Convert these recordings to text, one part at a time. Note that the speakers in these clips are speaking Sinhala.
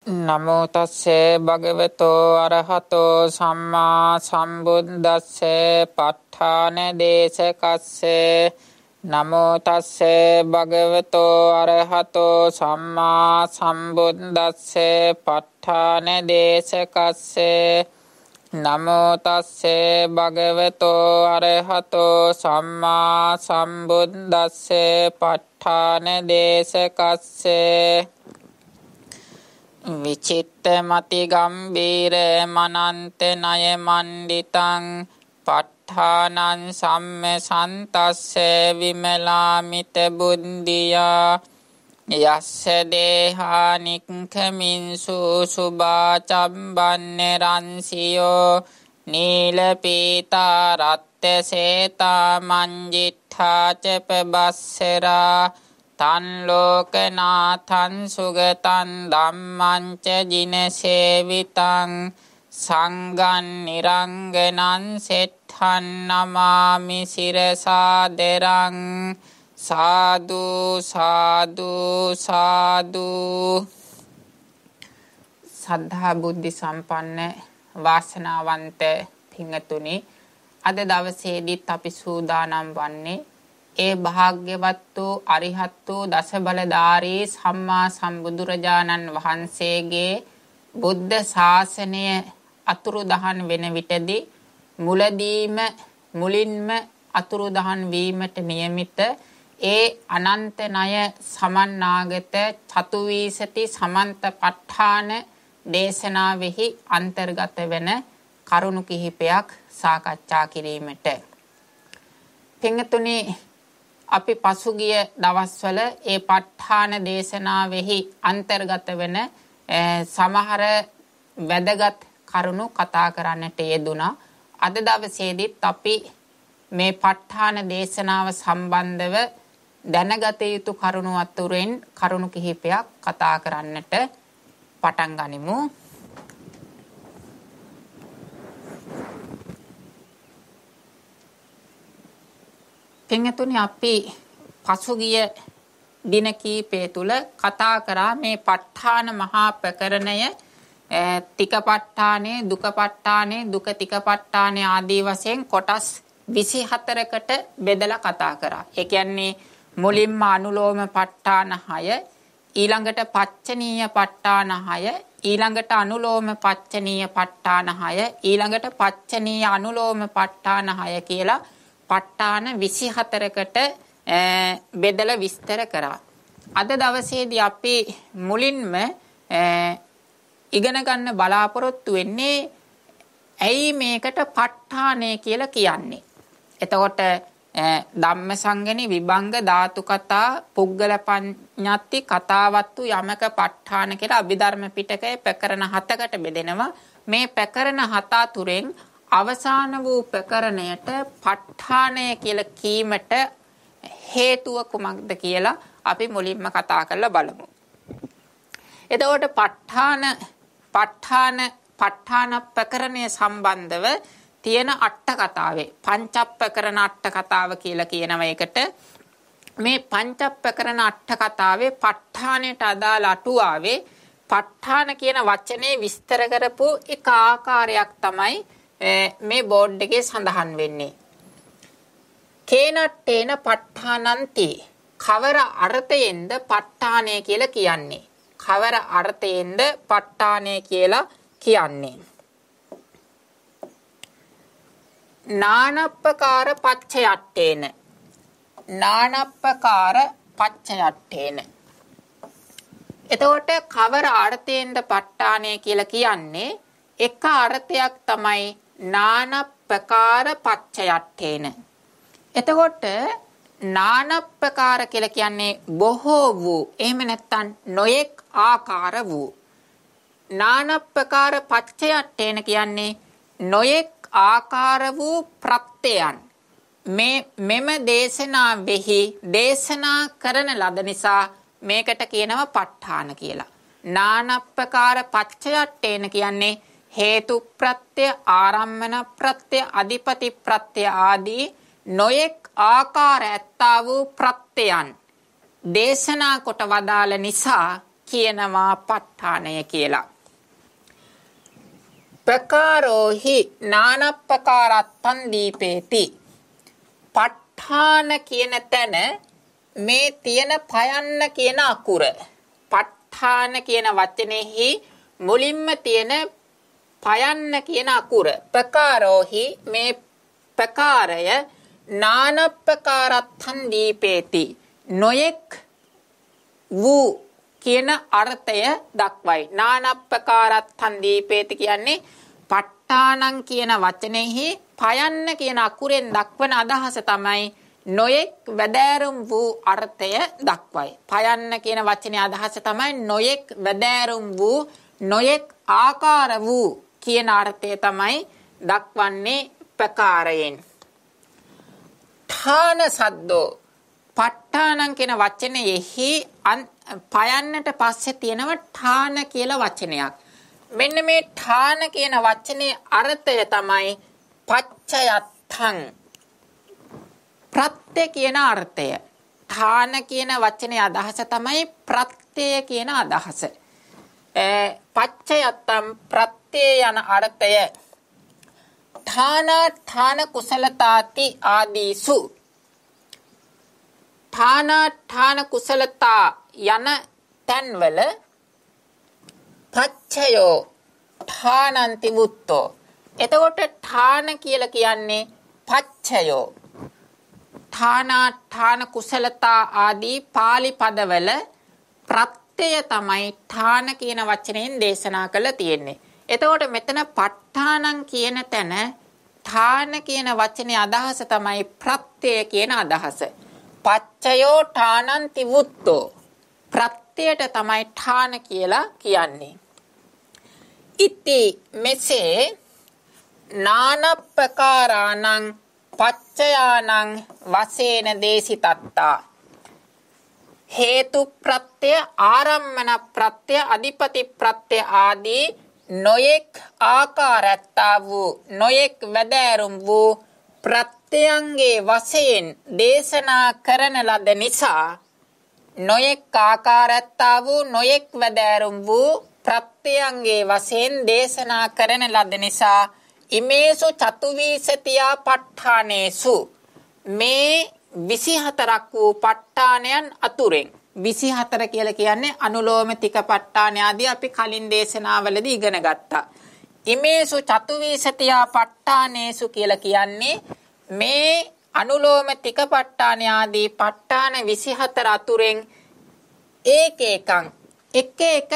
නමෝ තස්සේ භගවතෝ අරහතෝ සම්මා සම්බුද්දස්සේ ප ဋ ාණ දේශකස්සේ නමෝ තස්සේ භගවතෝ අරහතෝ සම්මා සම්බුද්දස්සේ ප ဋ ාණ දේශකස්සේ නමෝ තස්සේ භගවතෝ අරහතෝ සම්මා සම්බුද්දස්සේ ප ဋ ාණ දේශකස්සේ විචිත්ත මති ගම්බීර මනන්ත නය මණ්ඩිතං ප ဋ ාණං සම්ම සන්තස්සේ විමලාමිත බුද්ධියා යස්ස දේහානික්ඛමින්සු සුභා චම්බන්නේ රන්සියෝ නීල පීතා රත්ත සේතා මංජිත්ථා ච පබස්සරා තන් ලෝකනාථං සුගතං ධම්මං ච ජිනසේවිතං සංඝං නිරංගනං සෙට්ඨං නමාමි සිරසා දෙරං සාදු සාදු සාදු. සද්ධා බුද්ධි සම්පන්න වාසනාවන්ත පින්තුනි, අද දවසේදීත් අපි සූදානම් වන්නේ ඒ භාග්‍යවත් වූ අරිහත් වූ දස බලධාරී සම්මා සම්බුදුරජාණන් වහන්සේගේ බුද්ධ ශාසනය අතුරුදහන් වෙන විටදී මුලින්ම අතුරුදහන් වීමට නියමිත ඒ අනන්ත ණය සමන්නාගත චතුවීසති සමන්ත ප ဋ ාණ දේශනාවෙහි අන්තර්ගත වෙන කරුණු කිහිපයක් සාකච්ඡා කිරීමට. පින්තුනි, අපි පසුගිය දවස්වල ඒ ප ဋ ාණ දේශනාවෙහි අන්තර්ගත වෙන සමහර වැදගත් කරුණු කතා කරන්නට යෙදුණා. අද දවසේදීත් අපි මේ ප ဋ ාණ දේශනාව සම්බන්ධව දැනගත යුතු කරුණු අතුරෙන් කරුණු කිහිපයක් කතා කරන්නට පටන් ගනිමු. පින්තුනි, අපි පසුගිය දින කීපය තුල කතා කරා මේ ප ဋ ාණ මහා ප්‍රකරණය තික ප ဋ ාණේ, දුක ප ဋ ාණේ, දුක තික ප ဋ ාණේ ආදී වශයෙන් කොටස් 24කට බෙදලා කතා කරා. ඒ කියන්නේ මුලින්ම අනුලෝම ප ဋ ාණ 6, ඊළඟට පච්චනීය ප ဋ ාණ 6, ඊළඟට අනුලෝම පච්චනීය ප ဋ ාණ 6, ඊළඟට පච්චනීය අනුලෝම ප ဋ ාණ 6 කියලා ප ဋ ාණ 24කට බෙදලා විස්තර කරා. අද දවසේදී අපි මුලින්ම ඉගෙන ගන්න බලාපොරොත්තු වෙන්නේ ඇයි මේකට ප ဋ ාණය කියලා කියන්නේ. එතකොට ධම්මසංගණි විභංග ධාතු කතා පුද්ගල පඤ්ඤාති කතාවත්තු යමක ප ဋ ාණ කියලා අභිධර්ම පිටකයේ ප්‍රකරණ 7කට බෙදෙනවා. මේ ප්‍රකරණ 7 අතුරෙන් අවසාන වූ ප්‍රකරණයට ප ဋ ාණය කියලා කීමට හේතුව කුමක්ද කියලා අපි මුලින්ම කතා කරලා බලමු. එතකොට ප ဋ ාණ ප්‍රකරණය සම්බන්ධව තියෙන අට කතාවේ පංචප්පකරණ අට කතාව කියලා කියනවා. ඒකට මේ පංචප්පකරණ අට කතාවේ ප ဋ ාණයට අදාළ අටුවාවේ ප ဋ ාණ කියන වචනේ විස්තර කරපු එක ආකාරයක් තමයි මේ බෝඩ් එකේ සඳහන් වෙන්නේ. කේනට්ටේන ප ဋ ාණන්ති, කවර අර්ථයෙන්ද ප ဋ ාණය කියලා කියන්නේ? කවර අර්ථයෙන්ද ප ဋ ාණය කියලා කියන්නේ? නානප්පකාර පච්චයට්ඨේන, නානප්පකාර පච්චයට්ඨේන. එතකොට කවර අර්ථයෙන්ද ප ဋ ාණය කියලා කියන්නේ? එක අර්ථයක් තමයි නානප්පකාර පච්චයට්ඨේන. එතකොට නානප්පකාර කියලා කියන්නේ බොහෝ වූ, එහෙම නැත්නම් නොයෙක් ආකාර වූ. නානප්පකාර පච්චයට්ඨේන කියන්නේ නොයෙක් ආකාර වූ ප්‍රත්‍යයන් මෙම දේශනාවෙහි දේශනා කරන ලද නිසා මේකට කියනවා ප ဋ ාණ කියලා. නානප්පකාර පච්චයට්ඨේන කියන්නේ හේතු ප්‍රත්‍ය, ආරම්මන ප්‍රත්‍ය, අධිපති ප්‍රත්‍ය ආදී නොයෙක් ආකාර ඇත්තා වූ ප්‍රත්‍යයන් දේශනා කොට වදාළ නිසා කියනවා ප ဋ ාණය කියලා. ප්‍රකාරෝහි නානප්පකාරත්තං දීපේති. ප ဋ ාණ කියන තැන මේ තියෙන පයන්න කියන අකුර. ප ဋ ාණ කියන වචනේහි මුලින්ම තියෙන පයන්න කියන අකුර. ප්‍රකාරෝහි මේ ප්‍රකාරය නානප්පකාරත්තං දීපේති. නොයෙක් වූ කියන අර්ථය දක්වයි. නානප්පකාරත්තං දීපේති කියන්නේ ප ဋ ාණං කියන වචනේහි පයන්න කියන අකුරෙන් දක්වන අදහස තමයි නොයෙක් වැදෑරුම් වූ අර්ථය දක්වයි. පයන්න කියන වචනේ අදහස තමයි නොයෙක් වැදෑරුම් වූ නොයෙක් ආකාර වූ කියන අර්ථය තමයි දක්වන්නේ ප්‍රකාරයෙන්. ඨාන සද්දෝ ප ဋ ාණං කියන වචනයෙහි පයන්නට පස්සේ තියෙනවා ඨාන කියලා වචනයක්. මෙන්න මේ ඨාන කියන වචනේ අර්ථය තමයි පච්චයත්තං. ප්‍රත්‍ය කියන අර්ථය. ඨාන කියන වචනේ අදහස තමයි ප්‍රත්‍ය කියන අදහස. පච්චයත්තං ප්‍රත්‍ය යන අර්ථය ඨාන කුසලතාති ආදීසු. ඨාන කුසලතා යන තැන්වල පච්චයෝ ඨානන්ති වුත්තෝ. එතකොට ඨාන කියලා කියන්නේ පච්චයෝ. ඨාන කුසලතා ආදී පාලි පදවල ප්‍රත්‍යය තමයි ඨාන කියන වචනයෙන් දේශනා කළා තියෙන්නේ. එතකොට මෙතන ප ဋ ාණං කියන තැන ඨාන කියන වචනේ අදහස තමයි ප්‍රත්‍යය කියන අදහස. පච්චයෝ ඨානන්ති වුත්තෝ. ප්‍රත්‍යයට තමයි ඨාන කියලා කියන්නේ. ඉති මෙසේ නානප්පකාරාණං පච්චයානං වශයෙන් දේශිතත්තා. හේතු ප්‍රත්‍ය ආරම්මන ප්‍රත්‍ය අධිපති ප්‍රත්‍ය ආදී නොයෙක් ආකාරත්තා වූ නොයෙක් වැදෑරුම් වූ ප්‍රත්‍යයන්ගේ වශයෙන් දේශනා කරන ලද නිසා නොයෙක් ආකාරත්තා වූ නොයෙක් වැදෑරුම් වූ ප්‍රත්‍යයන්ගේ වශයෙන් දේශනා කරන ලද නිසා ඉමේසු චතුවිසතියා ප ဋ ාණේසු මේ 24ක් වූ ප ဋ ාණයන් අතුරෙන් 24 කියලා කියන්නේ අනුලෝම තික ප ဋ ාණ ආදී අපි කලින් දේශනාවලදී ඉගෙන ගත්තා. ඉමේසු චතුවිසතියා ප ဋ ාණේසු කියලා කියන්නේ මේ අනුලෝම තික ප ဋ ාණ ආදී ප ဋ ාණ 24 අතුරෙන් එක එක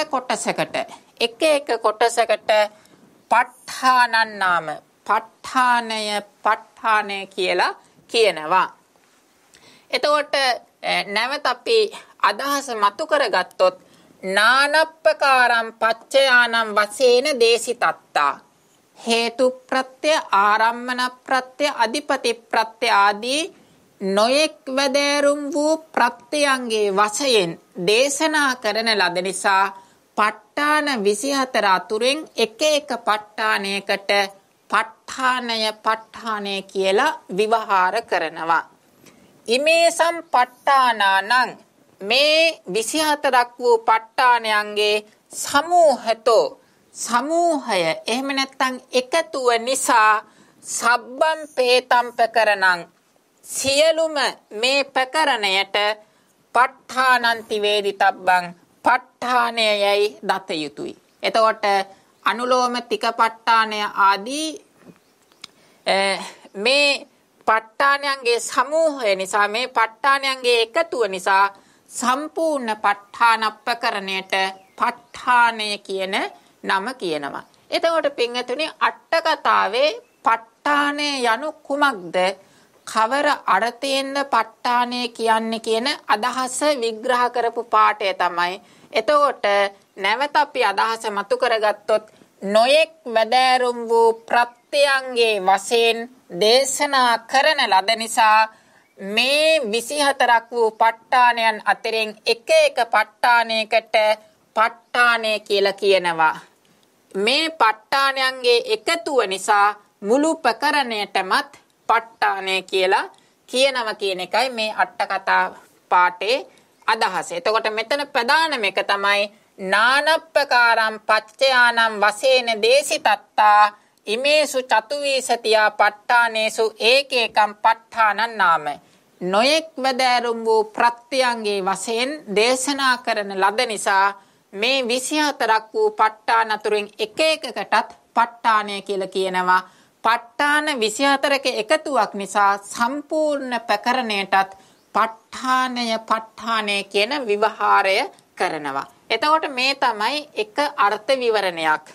කොටසකට ප ဋ ාණන් නාම ප ဋ ාණය කියලා කියනවා. එතකොට නැවත අපි අදහස මතු කරගත්තොත් නානප්පකාරම් පච්චයානම් වශයෙන් දේශිතත්තා. හේතු ප්‍රත්‍ය ආරම්මන ප්‍රත්‍ය අධිපති ප්‍රත්‍ය ආදී නොයෙක් වැදෑරුම් වූ ප්‍රත්‍යයන්ගේ වශයෙන් දේශනා කරන ලද නිසා ප ဋ ාණ 24 අතුරෙන් එක ප ဋ ාණයකට ප ဋ ාණය කියලා විවහාර කරනවා. ඉමේසම් ප ဋ ාණානං මේ 24ක් වූ ප ဋ ාණයන්ගේ සමූහතෝ සමූහය එහෙම නැත්නම් එකතුව නිසා සබ්බම් පේතම් ප්‍රකරණං සියලුම මේ ප්‍රකරණයට ප ဋ ාණන්ති වේදිතබ්බං ප ဋ ාණයයි දත යුතුයි. එතකොට අනුලෝම තික ප ဋ ාණය ආදී මේ ප ဋ ාණයන්ගේ සමූහය නිසා මේ ප ဋ ාණයන්ගේ එකතුව නිසා සම්පූර්ණ ප ဋ ාණ ප්‍රකරණයට ප ဋ ාණය කියන නම කියනවා. එතකොට පින්වතුනි අට කතාවේ ප ဋ ාණය යනු කුමක්ද? කවර අර්ථයෙන්ද ප ဋ ාණය කියන්නේ කියන අදහස විග්‍රහ කරපු පාඩය තමයි. එතකොට නැවත අපි අදහස මතු කරගත්තොත් නොයෙක් වැදෑරුම් වූ ප්‍රත්‍යයන්ගේ වශයෙන් දේශනා කරන ලද නිසා මේ 24ක් වූ ප ဋ ාණයන් අතරින් එක ප ဋ ාණයකට ප ဋ ාණය කියලා කියනවා. මේ ප ဋ ාණයන්ගේ එකතුව නිසා මුළු ප්‍රකරණයටමත් ප ဋ ාණය කියලා කියනවා කියන එකයි මේ අට කතා පාඩේ අදහස. එතකොට මෙතන ප්‍රධානම එක තමයි නානප්පකාරම් පච්චයානම් වශයෙන් දේසිතත්තා ඉමේසු චතුවිසතියා ප ဋ ාණේසු ඒකේකම් ප ဋ ාණං නාම. නොයෙක් වැදෑරුම් වූ ප්‍රත්‍යයන්ගේ වශයෙන් දේශනා කරන ලද නිසා මේ 24ක් වූ ප ဋ ාණ අතුරින් එක එකකටත් ප ဋ ාණය කියලා කියනවා. ප ဋ ාණ 24ක එකතුවක් නිසා සම්පූර්ණ ප්‍රකරණයටත් ප ဋ ාණය කියන විවහාරය කරනවා. එතකොට මේ තමයි එක අර්ථ විවරණයක්.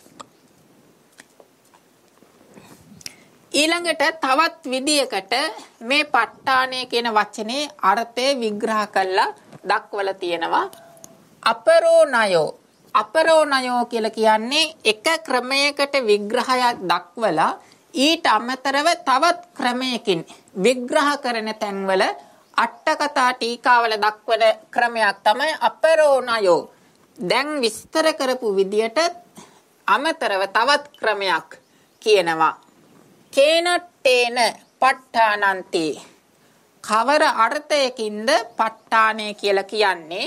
ඊළඟට තවත් විදියකට මේ ප ဋ ාණය කියන වචනේ අර්ථය විග්‍රහ කරලා දක්වලා තියෙනවා. අපරෝණයෝ කියලා කියන්නේ එක ක්‍රමයකට විග්‍රහයක් දක්වලා ඊට අමතරව තවත් ක්‍රමයකින් විග්‍රහ කරන තැන්වල අට කතා ටීකාවල දක්වන ක්‍රමයක් තමයි අපරෝණයෝ. දැන් විස්තර කරපු විදියට අමතරව තවත් ක්‍රමයක් කියනවා. කේනට්ටේන ප ဋ ාණන්ති. කවර අර්ථයකින්ද ප ဋ ාණය කියලා කියන්නේ?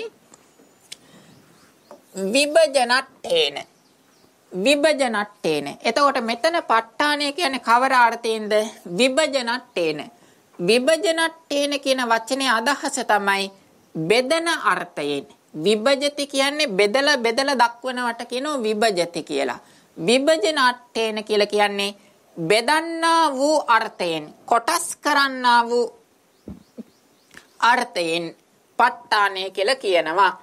විභජනට්ටේන. එතකොට මෙතන ප ဋ ාණය කියන්නේ කවර අර්ථයෙන්ද? විභජනට්ටේන. විභජනට්ටේන කියන වචනේ අදහස තමයි බෙදන අර්ථයෙන්. විභජති කියන්නේ බෙදලා දක්වනවට කියනවා විභජති කියලා. විභජනට්ටේන කියලා කියන්නේ බෙදන්නා වූ අර්ථයෙන්, කොටස් කරන්නා වූ අර්ථයෙන් ප ဋ ාණය කියලා කියනවා.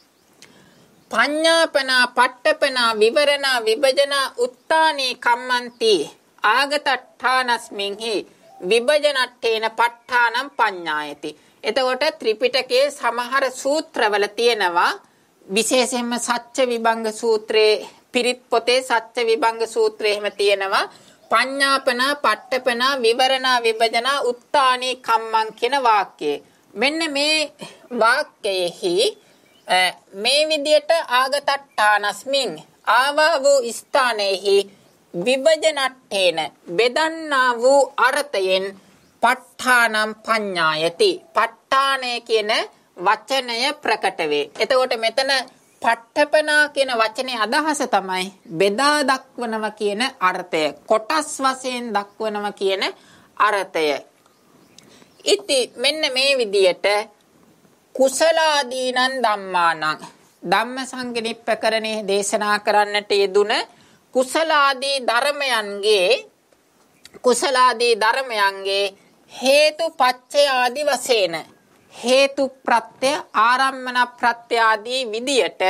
පඤ්ඤාපනා පට්ඨපනා විවරණා විභජනා උත්තානේ කම්මන්ති ආගතට්ඨානස්මින්හි විභජනට්ඨේන ප ဋ ාණං පඤ්ඤායති. එතකොට ත්‍රිපිටකයේ සමහර සූත්‍රවල තියෙනවා, විශේෂයෙන්ම සච්ච විභංග සූත්‍රයේ, පිරිත් පොතේ සච්ච විභංග සූත්‍රයේ එහෙම තියෙනවා පඤ්ඤාපනා පට්ඨපනා විවරණා විභජනා උත්තානේ කම්මං කියන වාක්‍යය. මෙන්න මේ වාක්‍යයෙහි මේ විදියට ආගතට්ඨානස්මින් ආවා වූ ස්ථානයේහි විභජනට්ඨේන බෙදන්නා වූ අර්ථයෙන් ප ဋ ාණං පඤ්ඤායති. ප ဋ ාණය කියන වචනය ප්‍රකට වේ. එතකොට මෙතන පට්ඨපනා කියන වචනේ අදහස තමයි බෙදා දක්වනවා කියන අර්ථය, කොටස් වශයෙන් දක්වනවා කියන අර්ථය. ඉතින් මෙන්න මේ විදියට කුසලාදීනං ධම්මානං ධම්මසංගණිප්පකරණේ දේශනා කරන්නට යෙදුන කුසලාදී ධර්මයන්ගේ හේතු පච්චය ආදි වශයෙන් හේතු ප්‍රත්‍ය ආරම්මන ප්‍රත්‍ය ආදී විදියට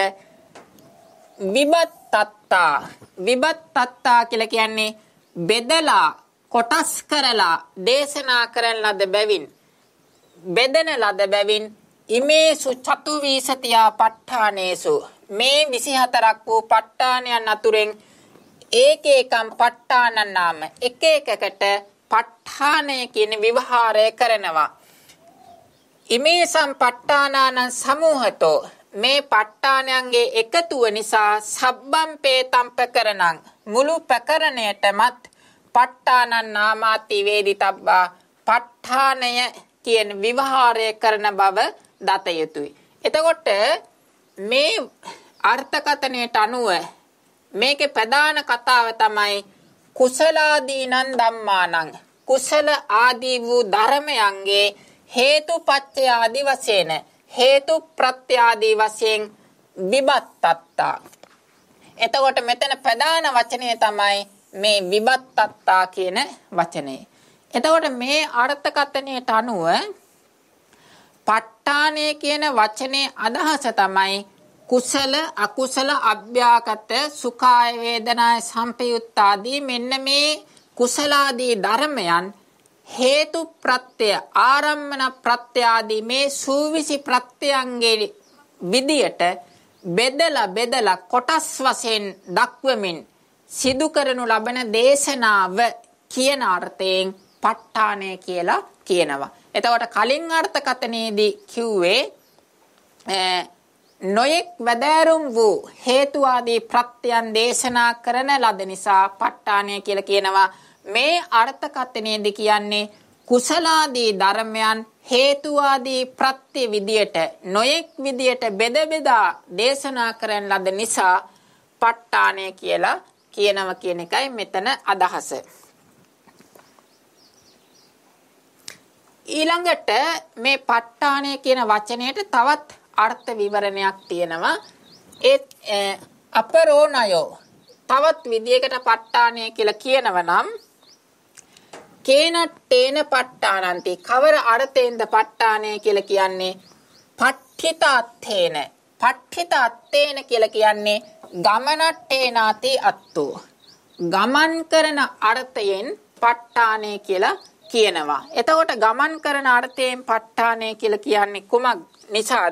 විබත්තත්තා කියලා කියන්නේ බෙදලා කොටස් කරලා දේශනා කරන ලද බැවින්, බෙදන ලද බැවින් ඉමේසු චතුවිසතියා ප ဋ ාණේසු මේ 24ක් වූ ප ဋ ාණයන් අතුරෙන් ඒකේකම් ප ဋ ාණං නාම එක එකකට ප ဋ ාණය කියන විවහාරය කරනවා. ඉමේසම් ප ဋ ාණානං සමූහතෝ මේ ප ဋ ාණයන්ගේ එකතුව නිසා සබ්බම් පේතම් ප්‍රකරණං මුළු ප්‍රකරණයටමත් ප ဋ ාණං නාමාති වේදිතබ්බා ප ဋ ාණය කියන විවහාරය කරන බව දත යුතුයි. එතකොට මේ අර්ථකථනයට අනුව මේකේ ප්‍රධාන කතාව තමයි කුසලාදීනං ධම්මානං. කුසල ආදී වූ ධර්මයන්ගේ හේතුපච්චය ආදී වශයෙන්, හේතු ප්‍රත්‍ය ආදී වශයෙන් විබත්තත්තා. එතකොට මෙතන ප්‍රධාන වචනය තමයි මේ විබත්තත්තා කියන වචනේ. එතකොට මේ අර්ථකථනයට අනුව ප ဋ ාණය කියන වචනේ අදහස තමයි කුසල අකුසල අභ්‍යාගත සුඛාය වේදනාය සම්පයුත්තාදී මෙන්න මේ කුසලාදී ධර්මයන් හේතු ප්‍රත්‍ය ආරම්මන ප්‍රත්‍ය ආදී මේ සූවිසි ප්‍රත්‍යයන්ගේ විදියට බෙදලා කොටස් වශයෙන් දක්වමින් සිදු කරනු ලබන දේශනාව කියන අර්ථයෙන් ප ဋ ාණය කියලා කියනවා. එතකොට කලින් අර්ථකථනයේදී කිව්වේ නොයෙක් වැදෑරුම් වූ හේතු ආදී ප්‍රත්‍යයන් දේශනා කරන ලද නිසා ප ဋ ාණය කියලා කියනවා. මේ අර්ථකථනයේදී කියන්නේ කුසලාදී ධර්මයන් හේතුවාදී ප්‍රත්‍ය විදියට නොයෙක් විදියට බෙද බෙදා දේශනා කරන ලද නිසා ප ဋ ාණය කියලා කියනවා කියන එකයි මෙතන අදහස. ඊළඟට මේ ප ဋ ාණය කියන වචනයට තවත් අර්ථ විවරණයක් තියෙනවා. ඒ අපරෝණයෝ තවත් විදියකට ප ဋ ාණය කියලා කියනවා නම් කේනට්ටේන ප ဋ ාණන්ති කවර අර්ථයෙන්ද ප ဋ ාණය කියලා කියන්නේ පට්ඨිත අත්තේන පට්ඨිත අත්තේන කියලා කියන්නේ ගමනට්ටේනාති අත්තෝ ගමන් කරන අර්ථයෙන් ප ဋ ාණය කියලා කියනවා. එතකොට ගමන් කරන අර්ථයෙන් ප ဋ ාණය කියලා කියන්නේ කුමක් නිසාද?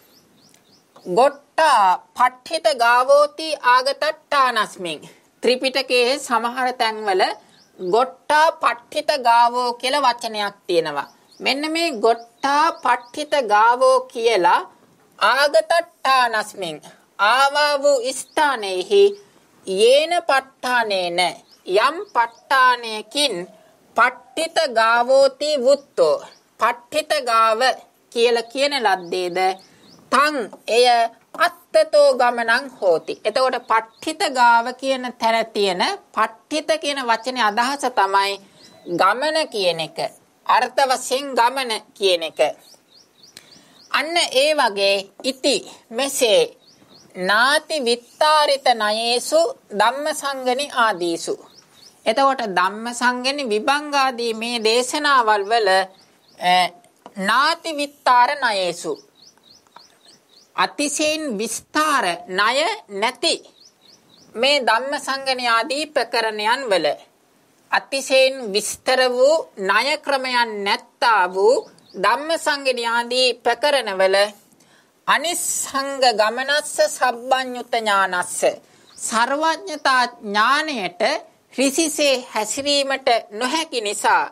ගොට්ටා පට්ඨිත ගාවෝති ආගතට්ඨානස්මින් ත්‍රිපිටකයේ සමහර තැන්වල ගොට්ටා පට්ඨිත ගාවෝ කියලා වචනයක් තියෙනවා. මෙන්න මේ ගොට්ටා පට්ඨිත ගාවෝ කියලා ආගතට්ඨානස්මින් ආවා වූ ස්ථානයේහි යේන ප ဋ ාණේන යම් ප ဋ ාණයකින් පට්ඨිත ගාවෝති වුත්තෝ පට්ඨිත ගාව කියලා කියන ලද්දේද තං එය අත්තතෝ ගමනං හෝති. එතකොට පට්ඨිත ගාව කියන තැන තියෙන පට්ඨිත කියන වචනේ අදහස තමයි ගමන කියන එක. අර්ථ වශයෙන් ගමන කියන එක. අන්න ඒ වගේ ඉති මෙසේ නාති විත්තාරිත නයේසු ධම්මසංගනි ආදීසු. එතකොට ධම්මසංගනි විභංග ආදී මේ දේශනාවල් වල නාති විත්තාර නයේසු අතිශයින් විස්තර ණය නැති මේ ධම්මසංගණී ආදී ප්‍රකරණයන් වල අතිශයින් විස්තර වූ ණය ක්‍රමයන් නැත්තා වූ ධම්මසංගණී ආදී ප්‍රකරණ වල අනිස්සංග ගමනස්ස සබ්බඤ්ඤුත ඥානස්ස සර්වඥතා ඥාණයට ඍසිසේ හැසිරීමට නොහැකි නිසා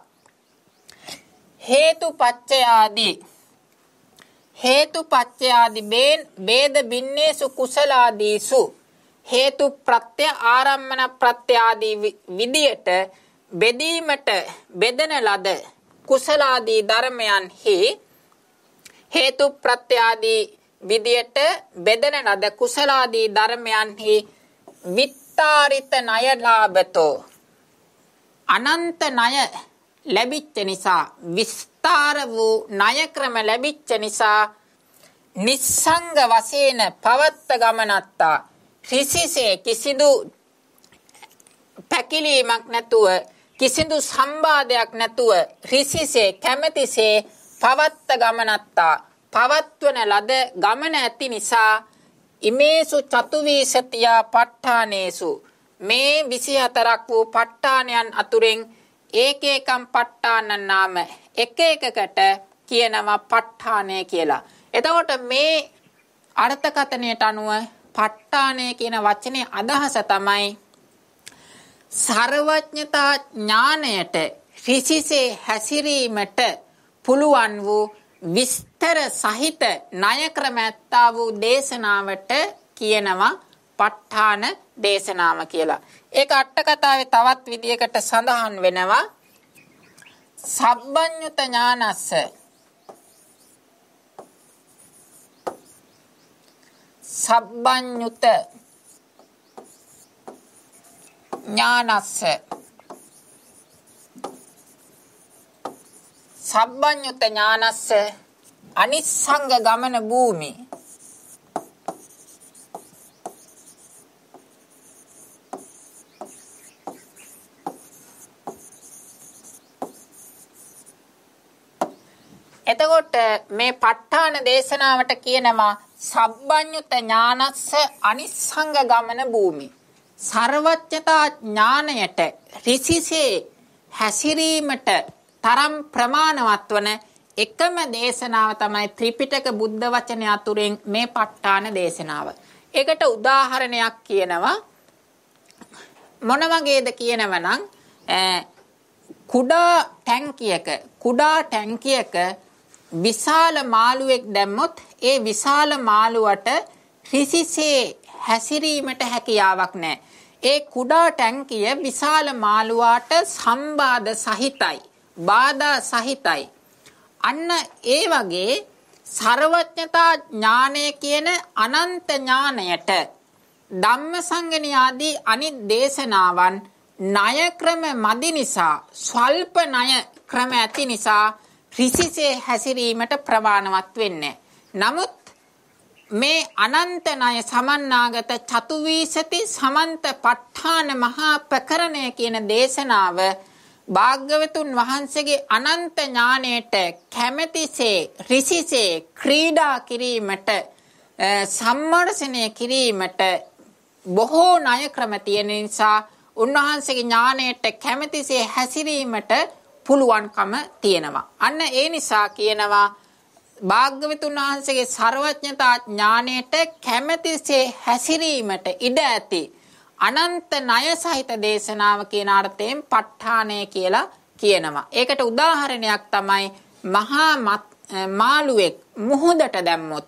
හේතුපච්චයාදී වේද බින්නේසු කුසලාදීසු හේතු ප්‍රත්‍ය ආරම්මන ප්‍රත්‍ය ආදී විදියට බෙදීමට බෙදන ලද කුසලාදී ධර්මයන්හි හේතු ප්‍රත්‍ය ආදී විදියට බෙදන ලද කුසලාදී ධර්මයන්හි විත්තාරිත ණය ලාභතෝ අනන්ත ණය ලැබිච්ච නිසා විස්තර වූ ණය ක්‍රම ලැබිච්ච නිසා නිස්සංග වශයෙන් පවත්ත ගමනත්තා ඍසිසේ කිසිදු පැකිලීමක් නැතුව කිසිදු සම්බාධයක් නැතුව ඍසිසේ කැමැතිසේ පවත්ත ගමනත්තා පවත්වන ලද ගමන ඇති නිසා ඉමේසු චතුවිසතියා ප ဋ ාණේසු මේ 24ක් වූ ප ဋ ාණයන් අතුරෙන් ඒකේකම් ප ဋ ාණං නාම එක එකකට කියනවා ප ဋ ාණය කියලා. එතකොට මේ අර්ථකථනයට අනුව ප ဋ ාණය කියන වචනේ අදහස තමයි සර්වඥතා ඥාණයට ඍසිසේ හැසිරීමට පුළුවන් වූ විස්තර සහිත ණය ක්‍රමත්තා වූ දේශනාවට කියනවා ප ဋ ාණ දේශනාව කියලා. ඒක අට කතාවේ තවත් විදියකට සඳහන් වෙනවා සබ්බඤ්ඤුත ඥානස්ස සබ්බඤ්ඤුත ඥානස්ස සබ්බඤ්ඤුත ඥානස්ස අනිස්සංග ගමන භූමි එතකොට මේ ප ဋ ාණ දේශනාවට කියනවා සබ්බඤ්ඤුත ඥානස්ස අනිස්සංග ගමන භූමි සර්වඥතා ඥාණයට ඍසිසේ හැසිරීමට තරම් ප්‍රමාණවත් වන එකම දේශනාව තමයි ත්‍රිපිටක බුද්ධ වචනය අතුරෙන් මේ ප ဋ ාණ දේශනාව. ඒකට උදාහරණයක් කියනවා මොන වගේද කියනවනම් කුඩා ටැංකියක විශාල මාළුවෙක් දැම්මොත් ඒ විශාල මාළුවට ඍසිසේ හැසිරීමට හැකියාවක් නැහැ. ඒ කුඩා ටැංකිය විශාල මාළුවාට සම්බාධ සහිතයි. බාධා සහිතයි. අන්න ඒ වගේ සර්වඥතා ඥානය කියන අනන්ත ඥානයට ධම්මසංගණී ආදී අනිත් දේශනාවන් ණය ක්‍රම මදි නිසා ස්වල්ප ණය ක්‍රම ඇති නිසා ඍසිසේ හැසිරීමට ප්‍රමාණවත් වෙන්නේ. නමුත් මේ අනන්ත ණය සමන්නාගත චතුවිසති සමන්ත ප ဋ ාණ මහා ප්‍රකරණය කියන දේශනාව භාග්‍යවතුන් වහන්සේගේ අනන්ත ඥාණයට කැමැතිසේ ඍසිසේ ක්‍රීඩා කිරීමට සම්මර්ෂණය කිරීමට බොහෝ ණය ක්‍රම තියෙන නිසා උන්වහන්සේගේ ඥාණයට කැමැතිසේ හැසිරීමට පුළුවන්කම තියෙනවා. අන්න ඒ නිසා කියනවා භාග්‍යවතුන් වහන්සේගේ සර්වඥතා ඥාණයට කැමැතිසේ හැසිරීමට ඉඩ ඇති අනන්ත ණය සහිත දේශනාව කියන අර්ථයෙන් ප ဋ ාණය කියලා කියනවා. ඒකට උදාහරණයක් තමයි මහා මාළුවෙක් මුහුදට දැම්මොත්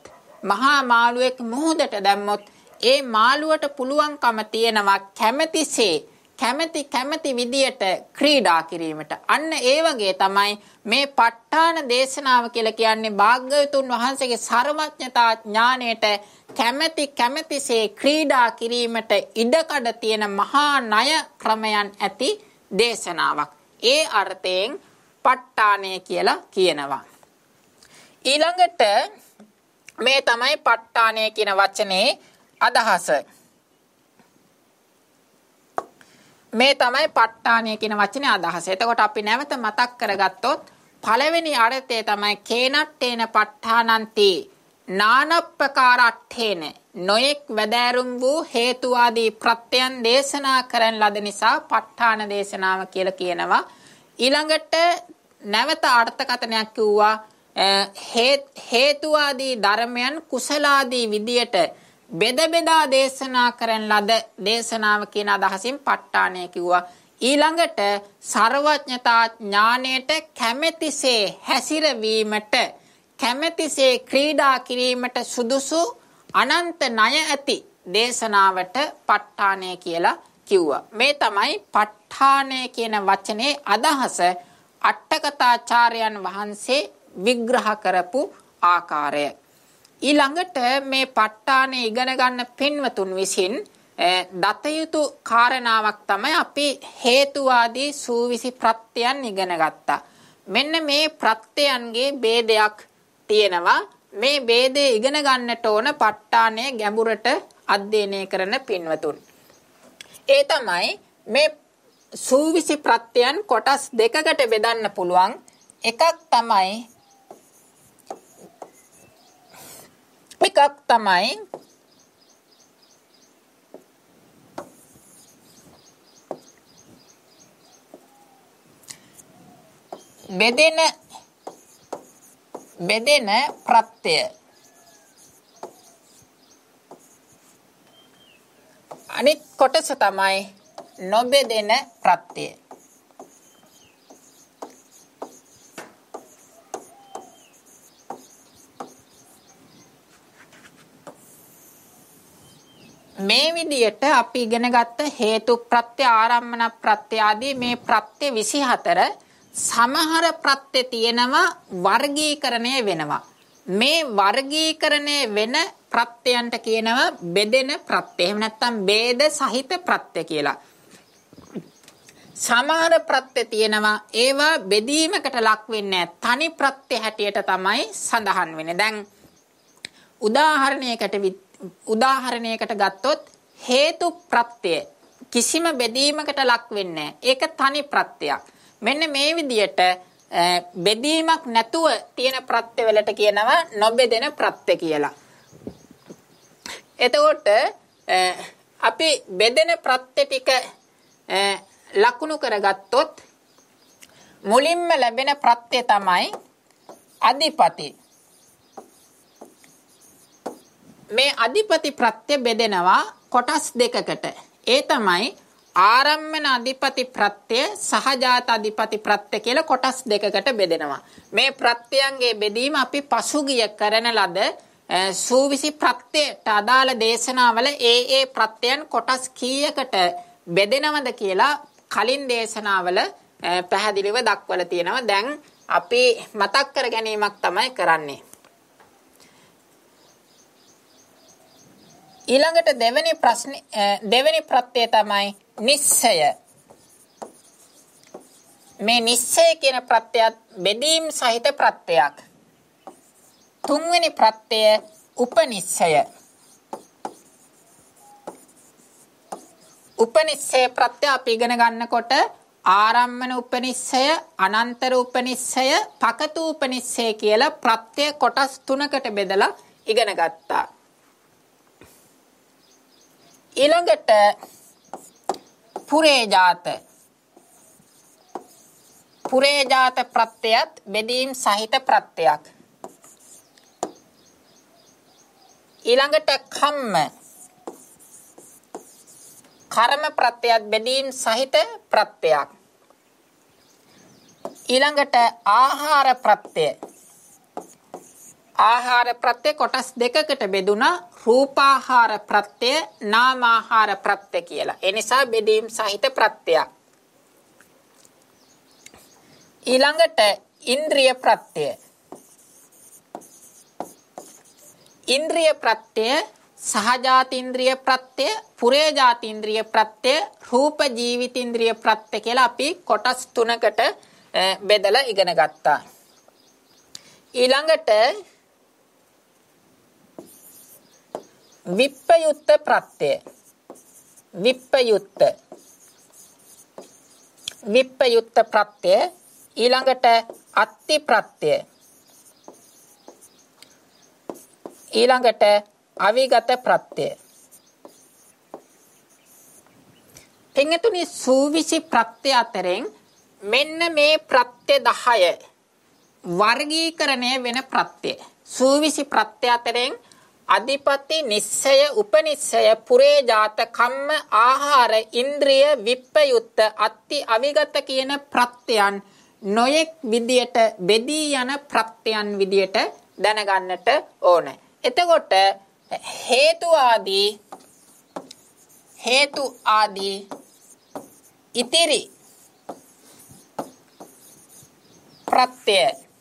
ඒ මාළුවට පුළුවන්කම තියෙනවා කැමැතිසේ කැමැති විදියට ක්‍රීඩා කිරීමට. අන්න ඒ වගේ තමයි මේ ප ဋ ාණ දේශනාව කියලා කියන්නේ භාග්‍යවතුන් වහන්සේගේ සර්වඥතා ඥාණයට කැමැතිසේ ක්‍රීඩා කිරීමට ඉඩකඩ තියෙන මහා ණය ක්‍රමයන් ඇති දේශනාවක්. ඒ අර්ථයෙන් ප ဋ ාණය කියලා කියනවා. ඊළඟට මේ තමයි ප ဋ ාණය කියන වචනේ අදහස. මේ තමයි ප ဋ ාණය කියන වචනේ අදහස. එතකොට අපි නැවත මතක් කරගත්තොත් පළවෙනි අර්ථය තමයි කේනට්ඨේන ප ဋ ාණන්ති නානප්පකාරට්ඨේන නොයෙක් වැදෑරුම් වූ හේතු ආදී ප්‍රත්‍යයන් දේශනා කරන ලද නිසා ප ဋ ාණ දේශනාව කියලා කියනවා. ඊළඟට නැවත අර්ථකථනයක් කිව්වා හේතු ආදී ධර්මයන් කුසලාදී විදියට බෙදා දේශනා කරන ලද දේශනාව කියන අදහසින් ප ဋ ාණය කිව්වා. ඊළඟට සර්වඥතා ඥාණයට කැමැතිසේ හැසිරවීමට කැමැතිසේ ක්‍රීඩා කිරීමට සුදුසු අනන්ත ණය ඇති දේශනාවට ප ဋ ාණය කියලා කිව්වා. මේ තමයි ප ဋ ාණය කියන වචනේ අදහස අට්ඨකථාචාර්යයන් වහන්සේ විග්‍රහ කරපු ආකාරය. ඊළඟට මේ ප ဋ ාණය ඉගෙන ගන්න පින්වතුන් විසින් දත යුතු කාරණාවක් තමයි අපි හේතු ආදී සූවිසි ප්‍රත්‍යයන් ඉගෙන ගත්තා. මෙන්න මේ ප්‍රත්‍යයන්ගේ ભેදයක් තියෙනවා. මේ ભેදය ඉගෙන ගන්නට ඕන ප ဋ ාණය ගැඹුරට අධ්‍යයනය කරන පින්වතුන්. ඒ තමයි මේ සූවිසි ප්‍රත්‍යයන් කොටස් දෙකකට බෙදන්න පුළුවන්. එකක් තමයි බෙදෙන ප්‍රත්‍යය. අනිත් කොටස තමයි නොබෙදෙන ප්‍රත්‍යය. මේ විදියට අපි ඉගෙන ගත්ත හේතු ප්‍රත්‍ය ආරම්මන ප්‍රත්‍ය ආදී මේ ප්‍රත්‍ය 24 සමහර ප්‍රත්‍ය තියෙනවා වර්ගීකරණය වෙනවා. මේ වර්ගීකරණය වෙන ප්‍රත්‍යයන්ට කියනවා බෙදෙන ප්‍රත්‍ය. එහෙම නැත්නම් ભેද සහිත ප්‍රත්‍ය කියලා. සමහර ප්‍රත්‍ය තියෙනවා ඒවා බෙදීමකට ලක් වෙන්නේ තනි ප්‍රත්‍ය හැටියට තමයි සඳහන් වෙන්නේ. දැන් උදාහරණයකට ගත්තොත් හේතු ප්‍රත්‍ය කිසිම බෙදීමකට ලක් වෙන්නේ නැහැ. ඒක තනි ප්‍රත්‍යක්. මෙන්න මේ විදියට බෙදීමක් නැතුව තියෙන ප්‍රත්‍ය වලට කියනවා නොබෙදෙන ප්‍රත්‍ය කියලා. එතකොට අපි බෙදෙන ප්‍රත්‍ය ටික ලකුණු කරගත්තොත් මුලින්ම ලැබෙන ප්‍රත්‍ය තමයි අධිපති. මේ අධිපති ප්‍රත්‍ය බෙදෙනවා කොටස් දෙකකට. ඒ තමයි ආරම්මන අධිපති ප්‍රත්‍ය සහජාත අධිපති ප්‍රත්‍ය කියලා කොටස් දෙකකට බෙදෙනවා. මේ ප්‍රත්‍යයන්ගේ බෙදීම අපි පසුගිය කරන ලද සූවිසි ප්‍රත්‍යයට අදාළ දේශනාවල ඒ ප්‍රත්‍යයන් කොටස් කීයකට බෙදෙනවද කියලා කලින් දේශනාවල පැහැදිලිව දක්වලා තියෙනවා. දැන් අපි මතක් කර ගැනීමක් තමයි කරන්නේ. ඊළඟට දෙවෙනි ප්‍රත්‍යය තමයි නිස්සය. මේ නිස්සය කියන ප්‍රත්‍යයත් බෙදීම් සහිත ප්‍රත්‍යයක්. තුන්වෙනි ප්‍රත්‍යය උපනිස්සය. උපනිස්සය ප්‍රත්‍යය අපි ඉගෙන ගන්නකොට ආරම්මන උපනිස්සය, අනන්තර උපනිස්සය, පකතු උපනිස්සය කියලා ප්‍රත්‍යය කොටස් 3කට බෙදලා ඉගෙන ගත්තා. ඊළඟට පුරේජාත. පුරේජාත ප්‍රත්‍යයත් බෙදීම් සහිත ප්‍රත්‍යයක්. ඊළඟට කම්ම. කර්ම ප්‍රත්‍යයත් බෙදීම් සහිත ප්‍රත්‍යයක්. ඊළඟට ආහාර ප්‍රත්‍යය. ආහාර ප්‍රත්‍යය කොටස් දෙකකට බෙදුණා. රූපාහාර ප්‍රත්‍යය, නාමාහාර ප්‍රත්‍යය කියලා. ඒ නිසා බෙදීම් සහිත ප්‍රත්‍යයක්. ඊළඟට ඉන්ද්‍රිය ප්‍රත්‍යය. ඉන්ද්‍රිය ප්‍රත්‍යය සහජාතීන්ද්‍රිය ප්‍රත්‍යය, පුරේජාතීන්ද්‍රිය ප්‍රත්‍යය, රූප ජීවිතීන්ද්‍රිය ප්‍රත්‍යය කියලා අපි කොටස් 3කට බෙදලා ඉගෙන ගත්තා. ඊළඟට විප්පයුත්ත ප්‍රත්‍යය. විප්පයුත්ත ප්‍රත්‍යය. ඊළඟට අත්ති ප්‍රත්‍යය. ඊළඟට අවිගත ප්‍රත්‍යය. පින්තුනි සූවිසි ප්‍රත්‍ය අතරින් මෙන්න මේ ප්‍රත්‍ය 10 වර්ගීකරණය වෙන ප්‍රත්‍ය. සූවිසි ප්‍රත්‍ය අතරින් අධිපති, නිස්සය, උපනිස්සය, පුරේජාත, කම්ම, ආහාර, ඉන්ද්‍රිය, විප්පයුත්ත, අත්ති, අවිගත කියන ප්‍රත්‍යයන් නොයෙක් විදියට බෙදී යන ප්‍රත්‍යයන් විදියට දැනගන්නට ඕනේ. එතකොට හේතු ආදී ඉතිරි ප්‍රත්‍ය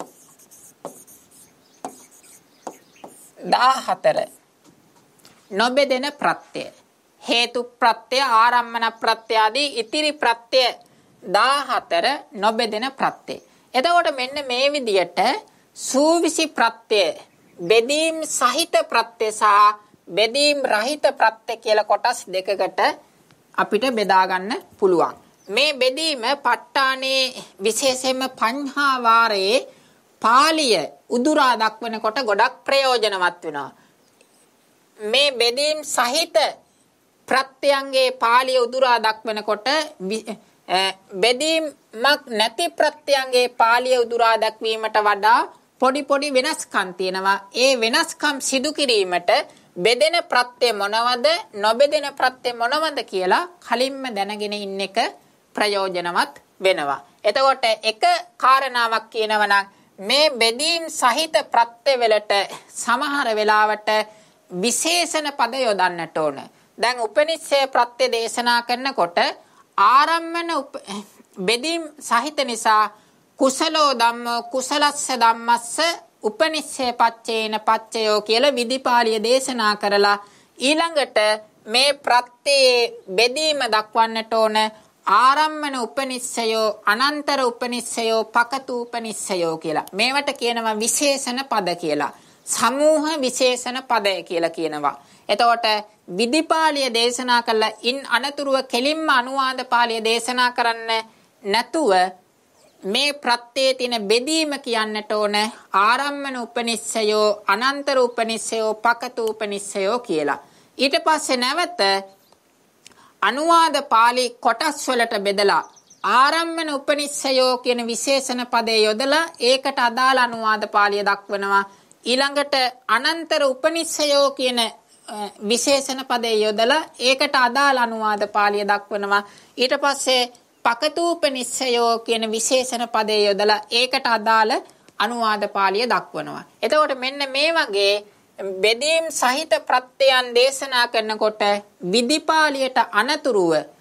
14 නොබෙදෙන ප්‍රත්‍ය. හේතු ප්‍රත්‍ය, ආරම්මන ප්‍රත්‍ය ආදී ඉතිරි ප්‍රත්‍ය 14 නොබෙදෙන ප්‍රත්‍ය. එතකොට මෙන්න මේ විදියට සූවිසි ප්‍රත්‍ය බෙදීම් සහිත ප්‍රත්‍ය සහ බෙදීම් රහිත ප්‍රත්‍ය කියලා කොටස් දෙකකට අපිට බෙදා ගන්න පුළුවන්. මේ බෙදීම ප ဋ ාණේ විශේෂයෙන්ම පඤ්හා වාරයේ පාලිය උදුරා දක්වනකොට ගොඩක් ප්‍රයෝජනවත් වෙනවා. මේ බෙදීම් සහිත ප්‍රත්‍යයන්ගේ පාලිය උදුරා දක්වනකොට බෙදීමක් නැති ප්‍රත්‍යයන්ගේ පාලිය උදුරා දක්වීමට වඩා පොඩි වෙනස්කම් තියෙනවා. ඒ වෙනස්කම් සිදු කිරීමට බෙදෙන ප්‍රත්‍ය මොනවද, නොබෙදෙන ප්‍රත්‍ය මොනවද කියලා කලින්ම දැනගෙන ඉන්න එක ප්‍රයෝජනවත් වෙනවා. එතකොට එක කාරණාවක් කියනවා නම් මේ බෙදීම් සහිත ප්‍රත්‍ය වලට සමහර වෙලාවට විශේෂණ පද යොදන්නට ඕන. දැන් උපනිස්සය ප්‍රත්‍ය දේශනා කරනකොට ආරම්මන බෙදීම් සහිත නිසා කුසලෝ ධම්මෝ කුසලස්ස ධම්මස්ස උපනිස්සය පච්චේන පච්චයෝ කියලා විදිපාලිය දේශනා කරලා ඊළඟට මේ ප්‍රත්‍යේ බෙදීම දක්වන්නට ඕන. ආරම්මන උපනිස්සයෝ, අනන්තර උපනිස්සයෝ, පකතු උපනිස්සයෝ කියලා. මේවට කියනවා විශේෂණ පද කියලා. සමූහ විශේෂණ පදය කියලා කියනවා. එතකොට විදිපාලිය දේශනා කළා ඉන් අනතුරුව කෙලින්ම අනුවාද පාලිය දේශනා කරන්න නැතුව මේ ප්‍රත්‍යේ තියෙන බෙදීම කියන්නට ඕන ආරම්මන උපනිස්සයෝ, අනන්තර උපනිස්සයෝ, පකතු උපනිස්සයෝ කියලා. ඊට පස්සේ නැවත අනුවාද පාලි කොටස් වලට බෙදලා ආරම්මන උපනිස්සයෝ කියන විශේෂණ පදේ යොදලා ඒකට අදාළ අනුවාද පාලිය දක්වනවා. ඊළඟට අනන්තර උපනිස්සයෝ කියන විශේෂණ පදේ යොදලා ඒකට අදාළ අනුවාද පාලිය දක්වනවා. ඊට පස්සේ පකතූපනිස්සයෝ කියන විශේෂණ පදේ යොදලා ඒකට අදාළ අනුවාද පාලිය දක්වනවා. එතකොට මෙන්න මේ වගේ බෙදීම් සහිත ප්‍රත්‍යයන් දේශනා කරනකොට විදිපාලියට අනතුරුව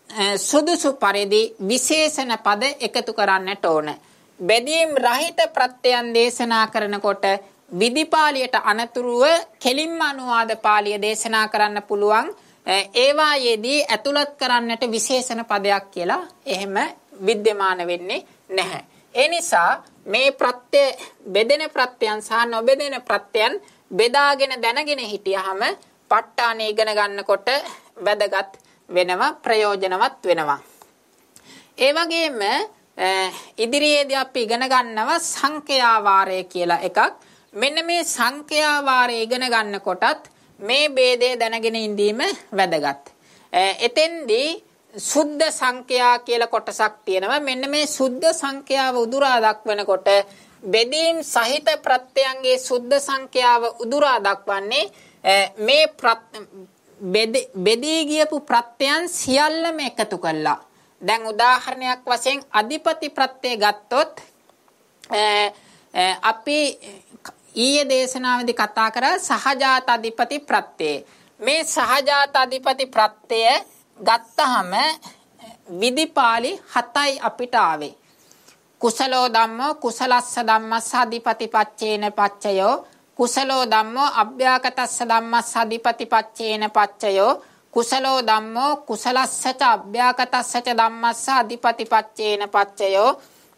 සුදුසු පරිදි විශේෂණ පද එකතු කරන්නට ඕන. බෙදීම් රහිත ප්‍රත්‍යයන් දේශනා කරනකොට විධිපාලියට අනතුරුව කෙලින්ම අනුවාද පාළිය දේශනා කරන්න පුළුවන්. ඒවායේදී ඇතුළත් කරන්නට විශේෂණ පදයක් කියලා එහෙම විද්‍යමාන වෙන්නේ නැහැ. ඒ නිසා මේ ප්‍රත්‍ය බෙදෙන ප්‍රත්‍යයන් සහ නොබෙදෙන ප්‍රත්‍යයන් බෙදාගෙන දැනගෙන හිටියහම ප ဋ ාණය ඉගෙන ගන්නකොට වැදගත් වෙනවා, ප්‍රයෝජනවත් වෙනවා. ඒ වගේම ඉදිරියේදී අපි ඉගෙන ගන්නවා සංඛ්‍යා වාරය කියලා එකක්. මෙන්න මේ සංඛ්‍යා වාරය ඉගෙන ගන්නකොටත් මේ ભેදය දැනගෙන ඉඳීම වැදගත්. එතෙන්දී සුද්ධ සංඛ්‍යා කියලා කොටසක් තියෙනවා. මෙන්න මේ සුද්ධ සංඛ්‍යාව උදුරා දක්වනකොට බෙදීම් සහිත ප්‍රත්‍යයන්ගේ සුද්ධ සංඛ්‍යාව උදුරා දක්වන්නේ මේ බෙදී ගියපු ප්‍රත්‍යයන් සියල්ලම එකතු කළා. දැන් උදාහරණයක් වශයෙන් අධිපති ප්‍රත්‍යය ගත්තොත් අපි ඊයේ දේශනාවේදී කතා කරා සහජාත අධිපති ප්‍රත්‍යය. මේ සහජාත අධිපති ප්‍රත්‍යය ගත්තහම විධිපාලි 7යි අපිට ආවේ. කුසලෝ ධම්මෝ කුසලස්ස ධම්මස්ස අධිපති පච්චේන පච්චයෝ කුසලෝ ධම්මෝ අභ්‍යාකතස්ස ධම්මස්ස අධිපති පච්චේන පච්චයෝ කුසලෝ ධම්මෝ කුසලස්සච අභ්‍යාකතස්සච ධම්මස්ස අධිපති පච්චේන පච්චයෝ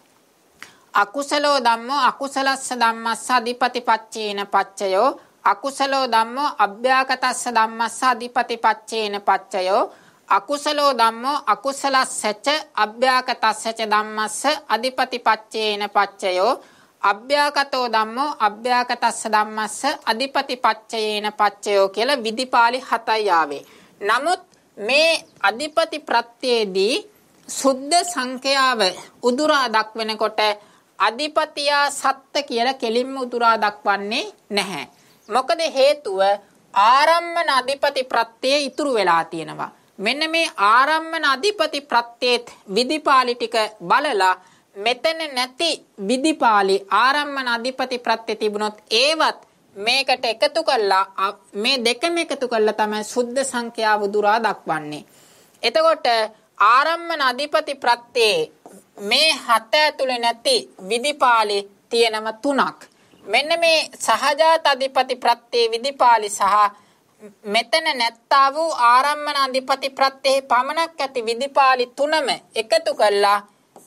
අකුසලෝ ධම්මෝ අකුසලස්ස ධම්මස්ස අධිපති පච්චේන පච්චයෝ අකුසලෝ ධම්මෝ අභ්‍යාකතස්ස ධම්මස්ස අධිපති පච්චේන පච්චයෝ අකුසලෝ ධම්මෝ අකුසලස්සච අභ්‍යාකතස්සච ධම්මස්ස අධිපති පච්චේන පච්චයෝ අභ්‍යාකතෝ ධම්මෝ අභ්‍යාකතස්ස ධම්මස්ස අධිපති පච්චේන පච්චයෝ කියලා විධිපාලි 7යි ආවේ. නමුත් මේ අධිපති ප්‍රත්‍යයේදී සුද්ධ සංඛ්‍යාව උදුරා දක්වනකොට අධිපතියා සත්ත්‍ය කියලා කෙලින්ම උදුරා දක්වන්නේ නැහැ. මොකද හේතුව ආරම්මන අධිපති ප්‍රත්‍යය ඉතුරු වෙලා තියෙනවා. මෙන්න මේ ආරම්මන අධිපති ප්‍රත්‍යයේත් විධිපාලි ටික බලලා මෙතන නැති විධිපාලි ආරම්මන අධිපති ප්‍රත්‍ය තිබුණොත් ඒවත් මේකට එකතු කළා මේ දෙකම එකතු කළා තමයි සුද්ධ සංඛ්‍යාව උදුරා දක්වන්නේ. එතකොට ආරම්මන අධිපති ප්‍රත්‍යයේ මේ 7 ඇතුලේ නැති විධිපාලි තියෙනම 3ක්. මෙන්න මේ සහජාත අධිපති ප්‍රත්‍යයේ විධිපාලි සහ මෙතන නැත්තා වූ ආරම්මන අධිපති ප්‍රත්‍යයේ පමණක් ඇති විධිපාලි 3ම එකතු කළා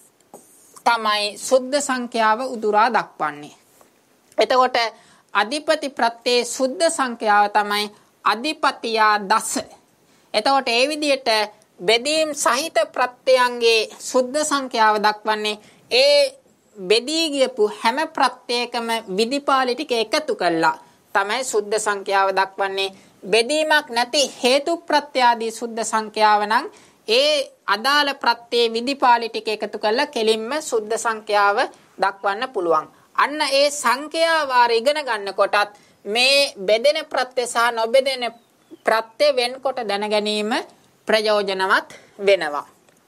තමයි සුද්ධ සංඛ්‍යාව උදුරා දක්වන්නේ. එතකොට අධිපති ප්‍රත්‍යයේ සුද්ධ සංඛ්‍යාව තමයි අධිපතියා දස. එතකොට ඒ විදිහට බෙදීම් සහිත ප්‍රත්‍යයන්ගේ සුද්ධ සංඛ්‍යාව දක්වන්නේ ඒ බෙදී ගියපු හැම ප්‍රත්‍යයකම විධිපාලි ටික එකතු කළා තමයි සුද්ධ සංඛ්‍යාව දක්වන්නේ. බෙදීමක් නැති හේතු ප්‍රත්‍ය ආදී සුද්ධ සංඛ්‍යාව නම් ඒ අදාළ ප්‍රත්‍යයේ විධිපාලි ටික එකතු කරලා කෙලින්ම සුද්ධ සංඛ්‍යාව දක්වන්න පුළුවන්. අන්න ඒ සංඛ්‍යා වාර ඉගෙන ගන්නකොටත් මේ බෙදෙන ප්‍රත්‍ය සහ නොබෙදෙන ප්‍රත්‍ය වෙන්කොට දැන ගැනීම ප්‍රයෝජනවත් වෙනවා.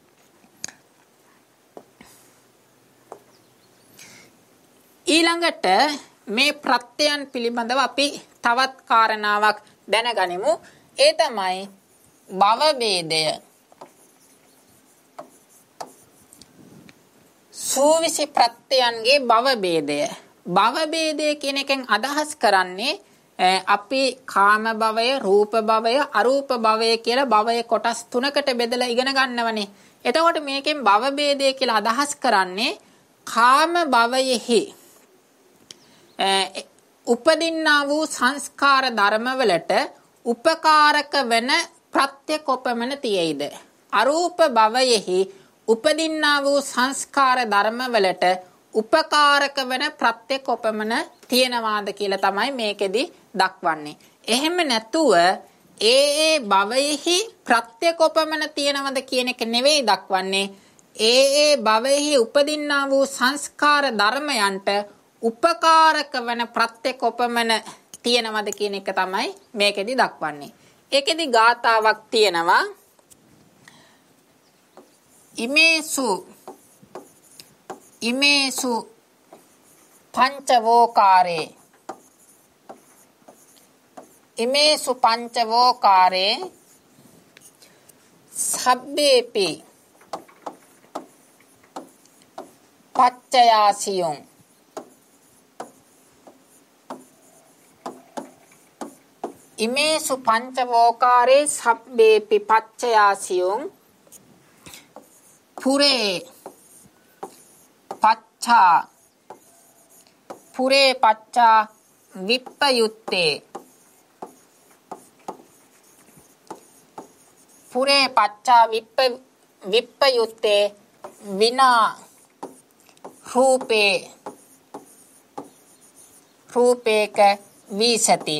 ඊළඟට මේ ප්‍රත්‍යයන් පිළිබඳව අපි තවත් කාරණාවක් දැනගනිමු. ඒ තමයි භව ભેදය. සූවිසි ප්‍රත්‍යයන්ගේ භව ભેදය. භව ભેදය කියන එකෙන් අදහස් කරන්නේ අපි කාම භවය, රූප භවය, අරූප භවය කියලා භවය කොටස් 3කට බෙදලා ඉගෙන ගන්නවනේ. එතකොට මේකෙන් භව ભેදය කියලා අදහස් කරන්නේ කාම භවයෙහි උපදින්නා වූ සංස්කාර ධර්මවලට උපකාරක වෙන ප්‍රත්‍ය කොපමණ තියෙයිද? අරූප භවයෙහි උපදින්නා වූ සංස්කාර ධර්මවලට උපකාරක වෙන ප්‍රත්‍ය කොපමණ තියෙනවාද කියලා තමයි මේකෙදි දක්වන්නේ. එහෙම නැතුව ඒ භවයෙහි ප්‍රත්‍ය කොපමණ තියෙනවද කියන එක නෙවෙයි දක්වන්නේ. ඒ භවයෙහි උපදින්නා වූ සංස්කාර ධර්මයන්ට උපකාරක වන ප්‍රත්‍ය කොපමණ තියෙනවද කියන එක තමයි මේකෙදි දක්වන්නේ. ඒකෙදි ගාතාවක් තියෙනවා. ඉමේසු පංචවෝකාරේ ඉමේසු පංචවෝකාරේ සබ්බේපි පච්චයාසියුං ඉමේසු පංචවෝකාරේ සබ්බේපි පච්චයාසියුං පුරේ පච්චා විප්පයුත්තේ පුරේ පච්චා විප්පයුත්තේ විනා රූපේක විසති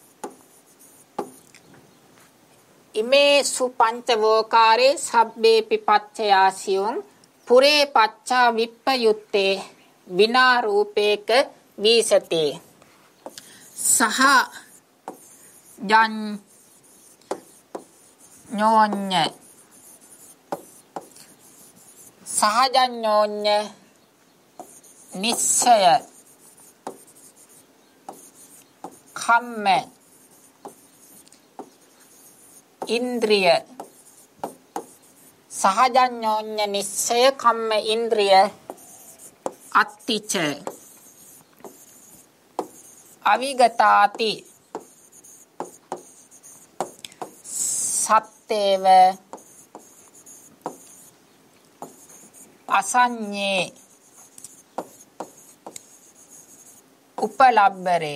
ඉමේසු පංචවෝකාරේ සබ්බේපි පච්චයාසියුං පුරේ පච්චා විප්පයුත්තේ විනා රූපේක විසති සහ ජඤ්ඤෝඤ්ඤ සහජඤ්ඤෝඤ්ඤ නිස්සය කම්ම ඉන්ද්‍රිය සහජඤ්ඤෝඤ්ඤ නිස්සය කම්ම ඉන්ද්‍රිය අත්තිච අවිගතාති සත්තේව අසඤ්ඤේ උපලබ්බරේ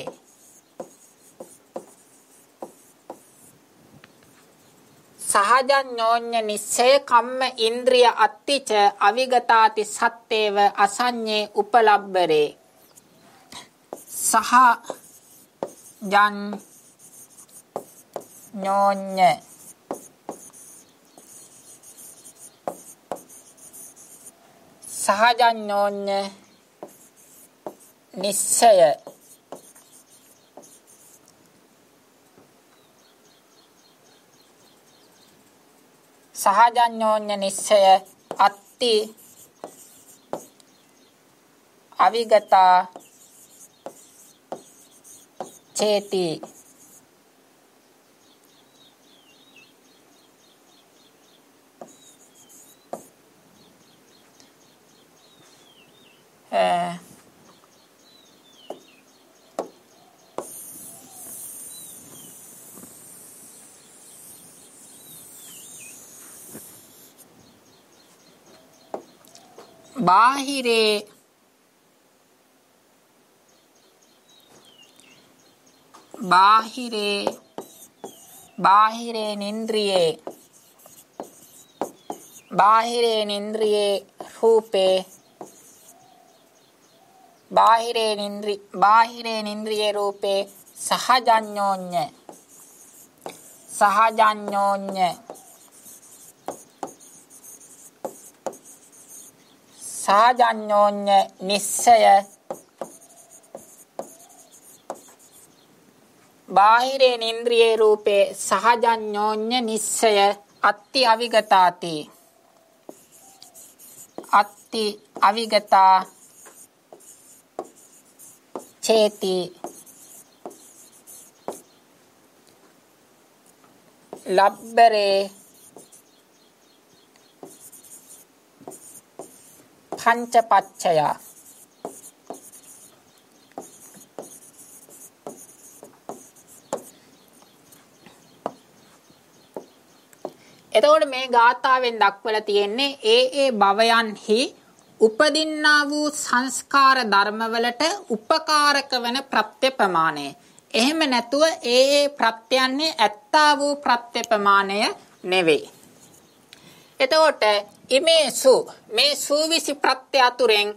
සහජඤ්ඤෝඤ්ඤ නිස්සය කම්ම ඉන්ද්‍රිය අත්තිච අවිගතාති සත්තේව අසඤ්ඤේ උපලබ්බරේ සහජඤ්ඤෝඤ්ඤ නිස්සය සහජඤ්ඤෝඤ්ඤ නිස්සය අත්ති අවිගතා චේති බාහිරේනින්ද්‍රියේ රූපේ බාහිරේනින්ද්‍රියේ රූපේ සහජඤ්ඤෝඤ්ඤ නිස්සය බාහිරේනින්ද්‍රියේ රූපේ සහජඤ්ඤෝඤ්ඤ නිස්සය අත්ති අවිගතා චේති ලබ්බරේ පංචපච්චය එතකොට මේ ගාථාවෙන් දක්වලා තියෙන්නේ ඒ භවයන්හි උපදින්නා වූ සංස්කාර ධර්මවලට උපකාරක වන ප්‍රත්‍ය ප්‍රමාණය. එහෙම නැතුව ඒ ප්‍රත්‍යයන්හි ඇත්තා වූ ප්‍රත්‍ය ප්‍රමාණය නෙවෙයි. එතකොට මේ සූවිසි ප්‍රත්‍ය අතුරෙන්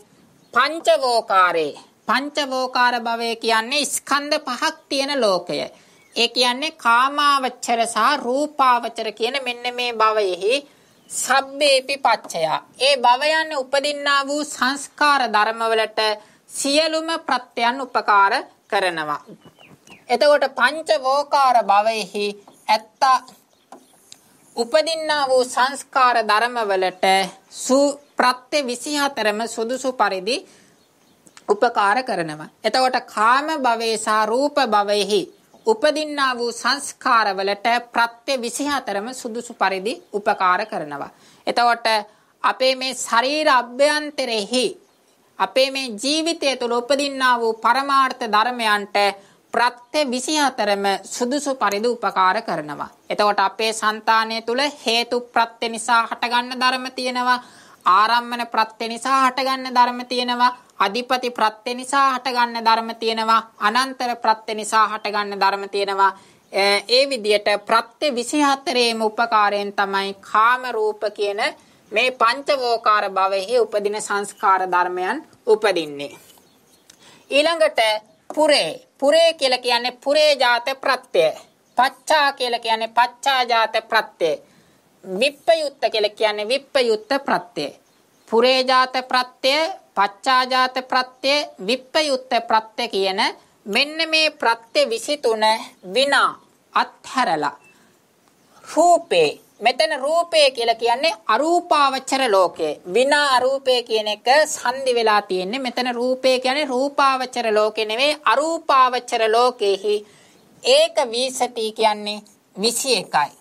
පංචවෝකාර භවය කියන්නේ ස්කන්ධ පහක් තියෙන ලෝකය. ඒ කියන්නේ කාමාවචර සහ රූපාවචර කියන මෙන්න මේ භවයෙහි සබ්බේපි පච්චය. ඒ භවයන් උපදින්නා වූ සංස්කාර ධර්මවලට සියලුම ප්‍රත්‍යයන් උපකාර කරනවා. එතකොට පංචවෝකාර භවයෙහි ඇත්ත උපදින්නා වූ සංස්කාර ධර්මවලට ප්‍රත්‍ය 24ම සුදුසු පරිදි උපකාර කරනවා. එතකොට කාම භවයේ සහ රූප භවයෙහි උපදින්නා වූ සංස්කාරවලට ප්‍රත්‍ය 24ම සුදුසු පරිදි උපකාර කරනවා. එතකොට අපේ මේ ශරීර අභ්‍යන්තරෙහි අපේ මේ ජීවිතය තුළ උපදින්නා වූ පරමාර්ථ ධර්මයන්ට ප්‍රත්‍ය 24ම සුදුසු පරිදි උපකාර කරනවා. එතකොට අපේ సంతානය තුළ හේතු ප්‍රත්‍ය නිසා හටගන්න ධර්ම තියෙනවා. ආරම්මන ප්‍රත්‍ය නිසා හටගන්න ධර්ම තියෙනවා. අධිපති ප්‍රත්‍ය නිසා හටගන්න ධර්ම තියෙනවා. අනන්තර ප්‍රත්‍ය නිසා හටගන්න ධර්ම තියෙනවා. ඒ විදිහට ප්‍රත්‍ය 24ේම උපකාරයෙන් තමයි කාම රූප කියන මේ පංචවෝකාර භවෙහි උපදින සංස්කාර ධර්මයන් උපදින්නේ. ඊළඟට පුරේ කියලා කියන්නේ පුරේ ජාත ප්‍රත්‍ය. පච්චා කියලා කියන්නේ පච්චා ජාත ප්‍රත්‍ය. විප්පයුත්ත කියලා කියන්නේ විප්පයුත්ත ප්‍රත්‍ය. පුරේ ජාත ප්‍රත්‍ය, පච්චා ජාත ප්‍රත්‍ය, විප්පයුත්ත ප්‍රත්‍ය කියන මෙන්න මේ ප්‍රත්‍ය 23 විනා අත්හැරලා රූපේ, මෙතන රූපේ කියලා කියන්නේ අරූපාවචර ලෝකේ. විනා අරූපේ කියන එක සංදි වෙලා තියෙන්නේ. මෙතන රූපේ කියන්නේ රූපාවචර ලෝකේ නෙවෙයි, අරූපාවචර ලෝකෙහි ඒක විසති කියන්නේ 21යි.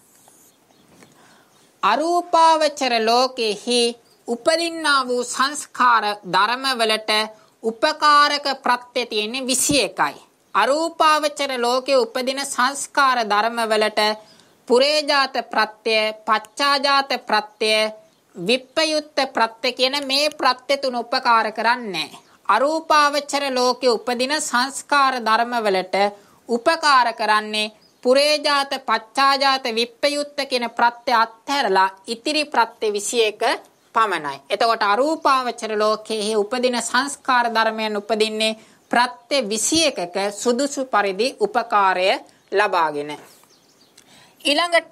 අරූපාවචර ලෝකෙහි උපදින්නා වූ සංස්කාර ධර්මවලට උපකාරක ප්‍රත්‍ය තියෙන්නේ 21යි. අරූපාවචර ලෝකේ උපදින සංස්කාර ධර්මවලට පුරේජාත ප්‍රත්‍ය, පච්චාජාත ප්‍රත්‍ය, විප්පයුත්ත ප්‍රත්‍ය කියන මේ ප්‍රත්‍ය තුන උපකාර කරන්නේ. අරූපාවචර ලෝකේ උපදින සංස්කාර ධර්මවලට උපකාර කරන්නේ පුරේජාත, පච්චාජාත, විප්පයුත්ත කියන ප්‍රත්‍ය අත්හැරලා ඉතිරි ප්‍රත්‍ය 21 පමණයි. එතකොට අරූපාවචර ලෝකයේ උපදින සංස්කාර ධර්මයන් උපදින්නේ ප්‍රත්‍ය 21ක සුදුසු පරිදි උපකාරය ලබාගෙන. ඊළඟට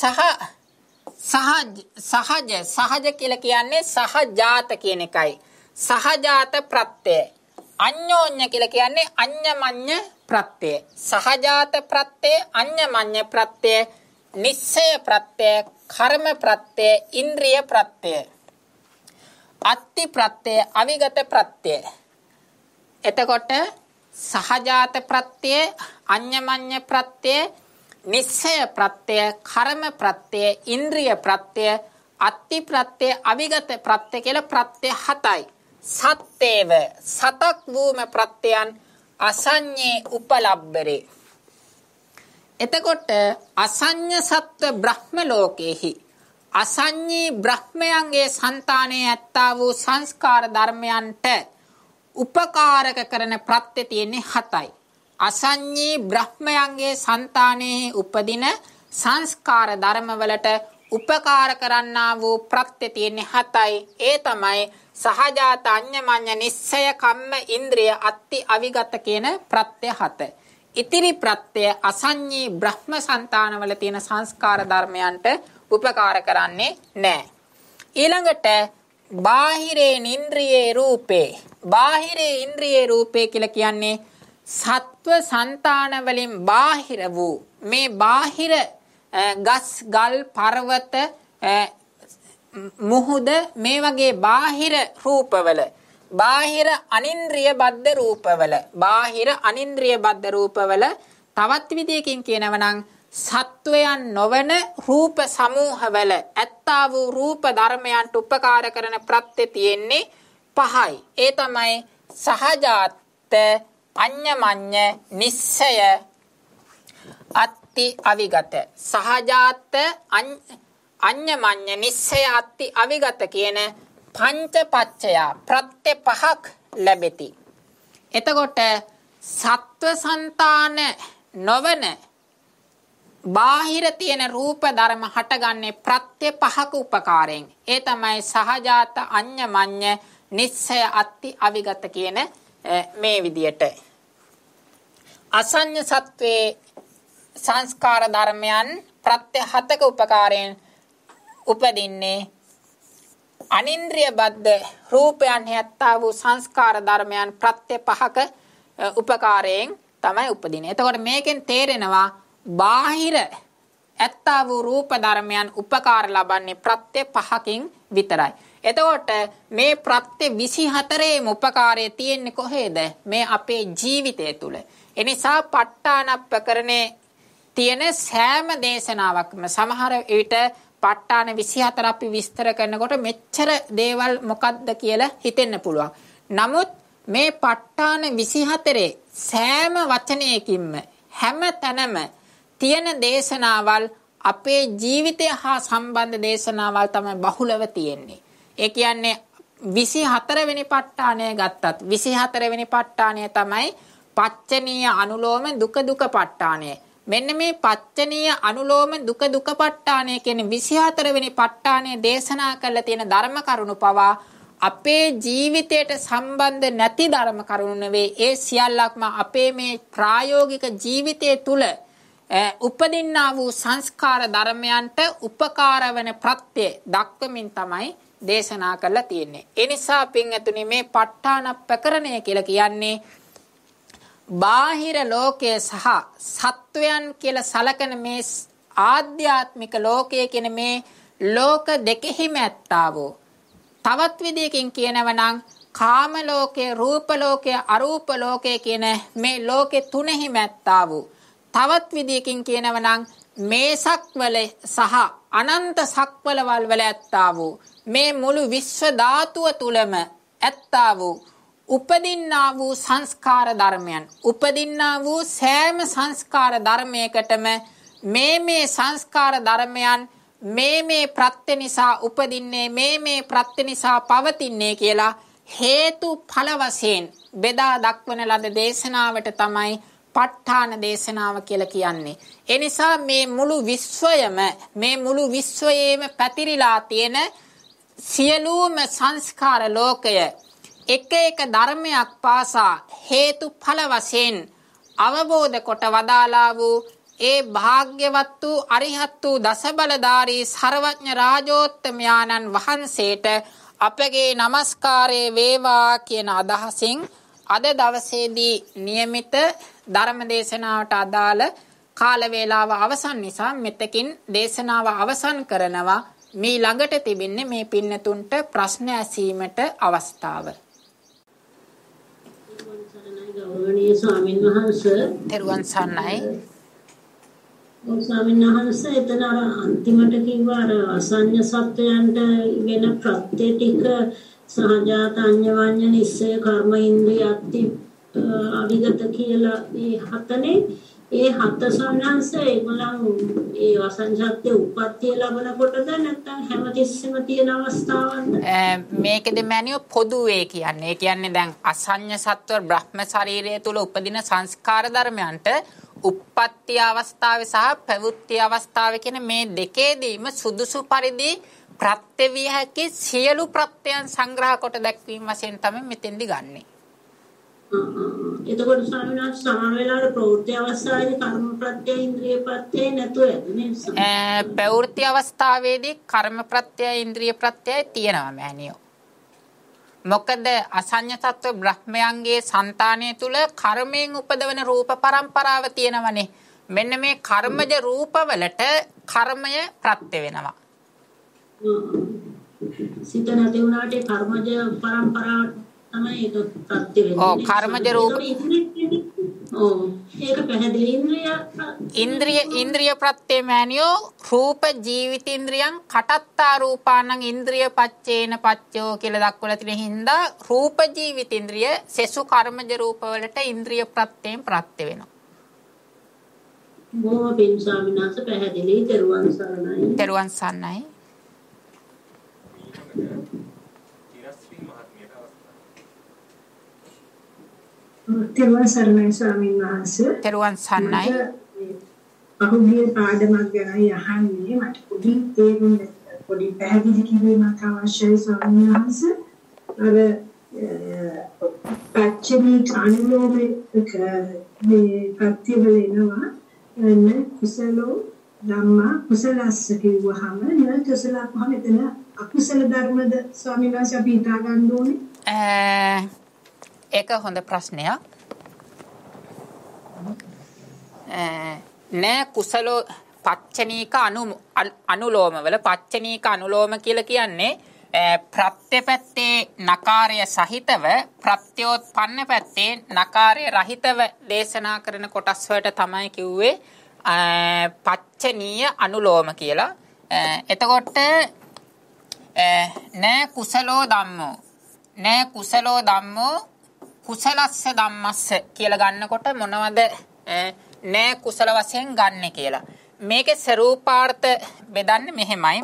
සහජ කියලා කියන්නේ සහජාත කියන එකයි. සහජාත ප්‍රත්‍ය. අඤ්ඤෝඤ්ඤ කියලා කියන්නේ අඤ්ඤමඤ්ඤ ප්‍රත්‍ය. සහජාත ප්‍රත්‍ය, අඤ්ඤමඤ්ඤ ප්‍රත්‍ය, නිස්සය ප්‍රත්‍ය, කර්ම ප්‍රත්‍ය, ඉන්ද්‍රිය ප්‍රත්‍ය, අත්ති ප්‍රත්‍ය, අවිගත ප්‍රත්‍ය. එතකොට සහජාත ප්‍රත්‍ය, අඤ්ඤමඤ්ඤ ප්‍රත්‍ය, නිස්සය ප්‍රත්‍ය, කර්ම ප්‍රත්‍ය, ඉන්ද්‍රිය ප්‍රත්‍ය, අත්ති ප්‍රත්‍ය, අවිගත ප්‍රත්‍ය කියලා ප්‍රත්‍ය 7යි. සත්තේව සතක් වූම ප්‍රත්‍යයන් අසඤ්ඤේ උපලබ්බරේ. එතකොට අසඤ්ඤ සත්ත්ව බ්‍රහ්ම ලෝකේහි අසඤ්ඤී බ්‍රහ්මයන්ගේ సంతානයේ ඇත්තා වූ සංස්කාර ධර්මයන්ට උපකාරක කරන ප්‍රත්‍ය තියෙන්නේ 7යි. අසඤ්ඤී බ්‍රහ්මයන්ගේ సంతානයේ උපදින සංස්කාර ධර්මවලට උපකාර කරන්නා වූ ප්‍රත්‍ය තියෙන්නේ 7යි. ඒ තමයි සහජාත, අඤ්ඤමඤ්ඤ, නිස්සය, කම්ම, ඉන්ද්‍රිය, අත්ති, අවිගත කියන ප්‍රත්‍ය 7. ඉතිරි ප්‍රත්‍ය අසඤ්ඤී බ්‍රහ්ම సంతානවල තියෙන සංස්කාර ධර්මයන්ට උපකාර කරන්නේ නැහැ. ඊළඟට බාහිරේ ඉන්ද්‍රියේ රූපේ. බාහිරේ ඉන්ද්‍රියේ රූපේ කියලා කියන්නේ සත්ව సంతාන වලින් බාහිර වූ මේ බාහිර ගස්, ගල්, පර්වත, මුහුද මේ වගේ බාහිර රූපවල, බාහිර අනින්ද්‍රිය බද්ධ රූපවල, බාහිර අනින්ද්‍රිය බද්ධ රූපවල තවත් විදියකින් කියනවා නම් සත්වයන් නොවන රූප සමූහවල ඇත්තා වූ රූප ධර්මයන්ට උපකාර කරන ප්‍රත්‍ය තියෙන්නේ 5යි. ඒ තමයි සහජාත, අඤ්ඤමඤ්ඤ, නිස්සය, අත්ති, අවිගත. සහජාත, අඤ්ඤමඤ්ඤ, නිස්සය, අත්ති, අවිගත කියන පංචපච්චය ප්‍රත්‍ය 5ක් ලැබෙති. එතකොට සත්ව సంతාන නොවන බාහිර තියෙන රූප ධර්ම හටගන්නේ ප්‍රත්‍ය 5ක උපකාරයෙන්. ඒ තමයි සහජාත, අඤ්ඤමඤ්ඤ, නිස්සය, අත්ති, අවිගත කියන මේ විදියට. අසඤ්ඤ සත්වේ සංස්කාර ධර්මයන් ප්‍රත්‍ය 7ක උපකාරයෙන් උපදින්නේ. අනින්ද්‍රිය බද්ධ රූපයන් හැත්තා වූ සංස්කාර ධර්මයන් ප්‍රත්‍ය 5ක උපකාරයෙන් තමයි උපදින්නේ. එතකොට මේකෙන් තේරෙනවා බාහිර ඇත්තා වූ රූප ධර්මයන් උපකාර ලබන්නේ ප්‍රත්‍ය 5කින් විතරයි. එතකොට මේ ප්‍රත්‍ය 24ේම උපකාරය තියෙන්නේ කොහේද? මේ අපේ ජීවිතය තුළ. එනිසා ප ဋ ාණ ප්‍රකරණේ තියෙන සෑම දේශනාවක්ම සමහර විට ප ဋ ාණ 24 අපි විස්තර කරනකොට මෙච්චර දේවල් මොකක්ද කියලා හිතෙන්න පුළුවන්. නමුත් මේ ප ဋ ාණ 24 සෑම වචනයකින්ම හැම තැනම තියෙන දේශනාවල් අපේ ජීවිතය හා සම්බන්ධ දේශනාවල් තමයි බහුලව තියෙන්නේ. ඒ කියන්නේ 24 වෙනි ප ဋ ාණය ගත්තත් 24 වෙනි ප ဋ ාණය තමයි පච්චනීය අනුලෝම දුක දුක ප ဋ ාණය. මෙන්න මේ පච්චනීය අනුලෝම දුක දුක ප ဋ ාණය කියන 24 වෙනි ප ဋ ාණය දේශනා කරලා තියෙන ධර්ම කරුණු පවා අපේ ජීවිතයට සම්බන්ධ නැති ධර්ම කරුණු නෙවෙයි. ඒ සියල්ලක්ම අපේ මේ ප්‍රායෝගික ජීවිතය තුළ උපදින්නා වූ සංස්කාර ධර්මයන්ට උපකාර වන ප්‍රත්‍ය දක්වමින් තමයි දේශනා කරලා තියෙන්නේ. ඒ නිසා පින්වතුනි මේ ප ဋ ාණ ප්‍රකරණය කියලා කියන්නේ බාහිර ලෝකයේ සහ සත්වයන් කියලා සලකන මේ ආධ්‍යාත්මික ලෝකයේ කියන මේ ලෝක දෙකෙහිම ඇත්තා වූ තවත් විදියකින් කියනවා නම් කාම ලෝකයේ රූප ලෝකයේ අරූප ලෝකයේ කියන මේ ලෝකේ තුනෙහිම ඇත්තා වූ තවත් විදියකින් කියනවා නම් මේ සක්වල සහ අනන්ත සක්වලවල් වල ඇත්තා වූ මේ මුළු විශ්ව ධාතුව තුලම ඇත්තා වූ උපදින්නා වූ සංස්කාර ධර්මයන් උපදින්නා වූ සෑම සංස්කාර ධර්මයකටම මේ සංස්කාර ධර්මයන් මේ ප්‍රත්‍ය නිසා උපදින්නේ මේ ප්‍රත්‍ය නිසා පවතින්නේ කියලා හේතු ඵල වශයෙන් බෙදා දක්වන ලද දේශනාවට තමයි ප ဋ ාණ දේශනාව කියලා කියන්නේ. ඒ නිසා මේ මුළු විශ්වයේම පැතිරිලා තියෙන සියලුම සංස්කාර ලෝකය එක එක ධර්මයක් පාසා හේතු ඵල වශයෙන් අවබෝධ කොට වදාලා වූ ඒ භාග්‍යවත් වූ අරිහත් වූ දසබලධාරී සර්වඥ රාජෝත්තමයාණන් වහන්සේට අපගේ নমස්කාරය වේවා කියන අදහසින් අද දවසේදී નિયમિત ධර්ම දේශනාවට අදාළ කාල වේලාව අවසන් නිසා මෙතකින් දේශනාව අවසන් කරනවා. මේ ළඟට තිබෙන්නේ මේ පින්නතුන්ට ප්‍රශ්න ඇසීමට අවස්ථාව. ගෞරවනීය ස්වාමීන් වහන්සේ තෙරුවන් සරණයි. ස්වාමීන් වහන්සේ එතන අන්තිමට කිව්වා අසඤ්ඤ සත්‍යයන්ට වෙන ප්‍රත්‍ය ටික සහජාත අඤ්ඤවඤ්ඤ නිස්සය කර්ම ඉන්ද්‍රියත්ති අවිගත කියලා මේ හතනේ ඒ හත සංඥාංශය ඒගොල්ලන් ඒ අසංජාත්‍ය උප්පත්තිය ලැබනකොටද නැත්නම් හැමතිස්සෙම තියෙන අවස්ථාවක්ද මේකෙද මෑනියෝ පොදුවේ කියන්නේ. ඒ කියන්නේ දැන් අසඤ්ඤ සත්ව බ්‍රහ්ම ශරීරය තුල උපදින සංස්කාර ධර්මයන්ට උප්පත්ති අවස්ථාවේ සහ ප්‍රවෘත්ති අවස්ථාවේ කියන මේ දෙකේදීම සුදුසු පරිදි ප්‍රත්‍ය විය හැකි සියලු ප්‍රත්‍යයන් සංග්‍රහ කොට දැක්වීම වශයෙන් තමයි මෙතෙන්දි ගන්නෙ. එතකොට ස්වාමීන් වහන්සේ සමහර වෙලාවට ප්‍රවෘත්ති අවස්ථාවේදී කර්ම ප්‍රත්‍ය ඉන්ද්‍රිය ප්‍රත්‍ය නැතුව නේද? ප්‍රවෘත්ති අවස්ථාවේදී කර්ම ප්‍රත්‍ය ඉන්ද්‍රිය ප්‍රත්‍යය තියෙනවා මෑනියෝ. මොකද අසඤ්ඤ තත්ත්ව බ්‍රහ්මයන්ගේ సంతානය තුල කර්මයෙන් උපදවන රූප පරම්පරාව තියෙනවනේ. මෙන්න මේ කර්මජ රූපවලට කර්මය ප්‍රත්‍ය වෙනවා. සිත නැති වුණාට කර්මජ පරම්පරාව තමයි ඒක ප්‍රත්‍ය වෙන්නේ. ඔව් කර්මජ රූප ඒක පැහැදිලි ඉන්ද්‍රිය ප්‍රත්‍ය මෑනියෝ රූප ජීවිතේන්ද්‍රයන් කටත්තා රූපානං ඉන්ද්‍රිය පච්චේන පච්චෝ කියලා දක්වලා තියෙන හින්දා රූප ජීවිතේන්ද්‍රිය සෙසු කර්මජ රූපවලට ඉන්ද්‍රිය ප්‍රත්‍යයෙන් ප්‍රත්‍ය වෙනවා. බොහොම පින් ස්වාමීන් වහන්සේ පැහැදිලි. තෙරුවන් සරණයි. තෙරුවන් සරණයි. තෙරුවන් සරණයි ස්වාමීන් වහන්සේ. තෙරුවන් සරණයි. අහුගිය පාඩමක් ගැනයි අහන්නේ. මට පොඩි පැහැදිලි කිරීමක් අවශ්‍යයි ස්වාමීන් වහන්සේ. අර පච්චනී අනුලෝමයේ මේ ප්‍රතිවල එනවා න කුසලෝ ධම්මා කුසලස්ස කිව්වහම න කුසල කොහොමද එතන අකුසල ධර්මද ස්වාමීන් වහන්සේ අපි හිතා ගන්න ඕනේ? ඒක හොඳ ප්‍රශ්නයක්. නෑ කුසලෝ පච්චනීක අනුලෝම වල පච්චනීක අනුලෝම කියලා කියන්නේ ප්‍රත්‍ය පැත්තේ නකාරය සහිතව ප්‍රත්‍යෝත්පන්න පැත්තේ නකාරය රහිතව දේශනා කරන කොටස් වලට තමයි කිව්වේ පච්චනීය අනුලෝම කියලා. එතකොට නෑ කුසලෝ ධම්මෝ කුසලස්ස ධම්මස්ස කියලා ගන්නකොට මොනවද නෑ කුසල වශයෙන් ගන්න කියලා. මේකේ ස්වરૂපාර්ථ බෙදන්නේ මෙහෙමයි.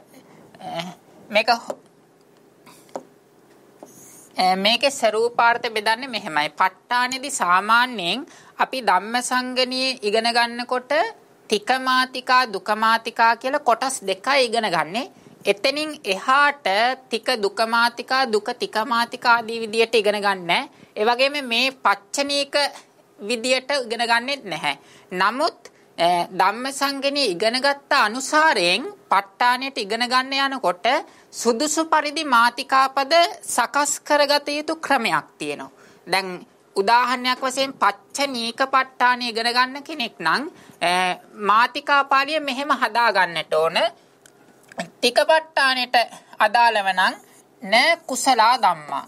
මේකේ ස්වરૂපාර්ථ බෙදන්නේ මෙහෙමයි. ප ဋ ාණෙදි සාමාන්‍යයෙන් අපි ධම්මසංගණියේ ඉගෙන ගන්නකොට තිකමාතිකා දුකමාතිකා කියලා කොටස් දෙකයි ඉගෙන ගන්නේ. එතනින් එහාට තික දුකමාතිකා දුක තිකමාතිකා ආදී විදියට ඉගෙන ගන්නෑ. ඒ වගේම මේ පච්චනීක විදියට ඉගෙන ගන්නෙත් නැහැ. නමුත් ධම්මසංගණියේ ඉගෙනගත්ත අනුසාරයෙන් ප ဋ ාණයට ඉගෙන ගන්න යනකොට සුදුසු පරිදි මාතිකාපද සකස් කරගත යුතු ක්‍රමයක් තියෙනවා. දැන් උදාහරණයක් වශයෙන් පච්චනීක ප ဋ ාණය ඉගෙන ගන්න කෙනෙක් නම් මාතිකා පාළිය මෙහෙම හදා ගන්නට ඕන. තික ප ဋ ාණයට අදාළව නම් න කුසලා ධම්මා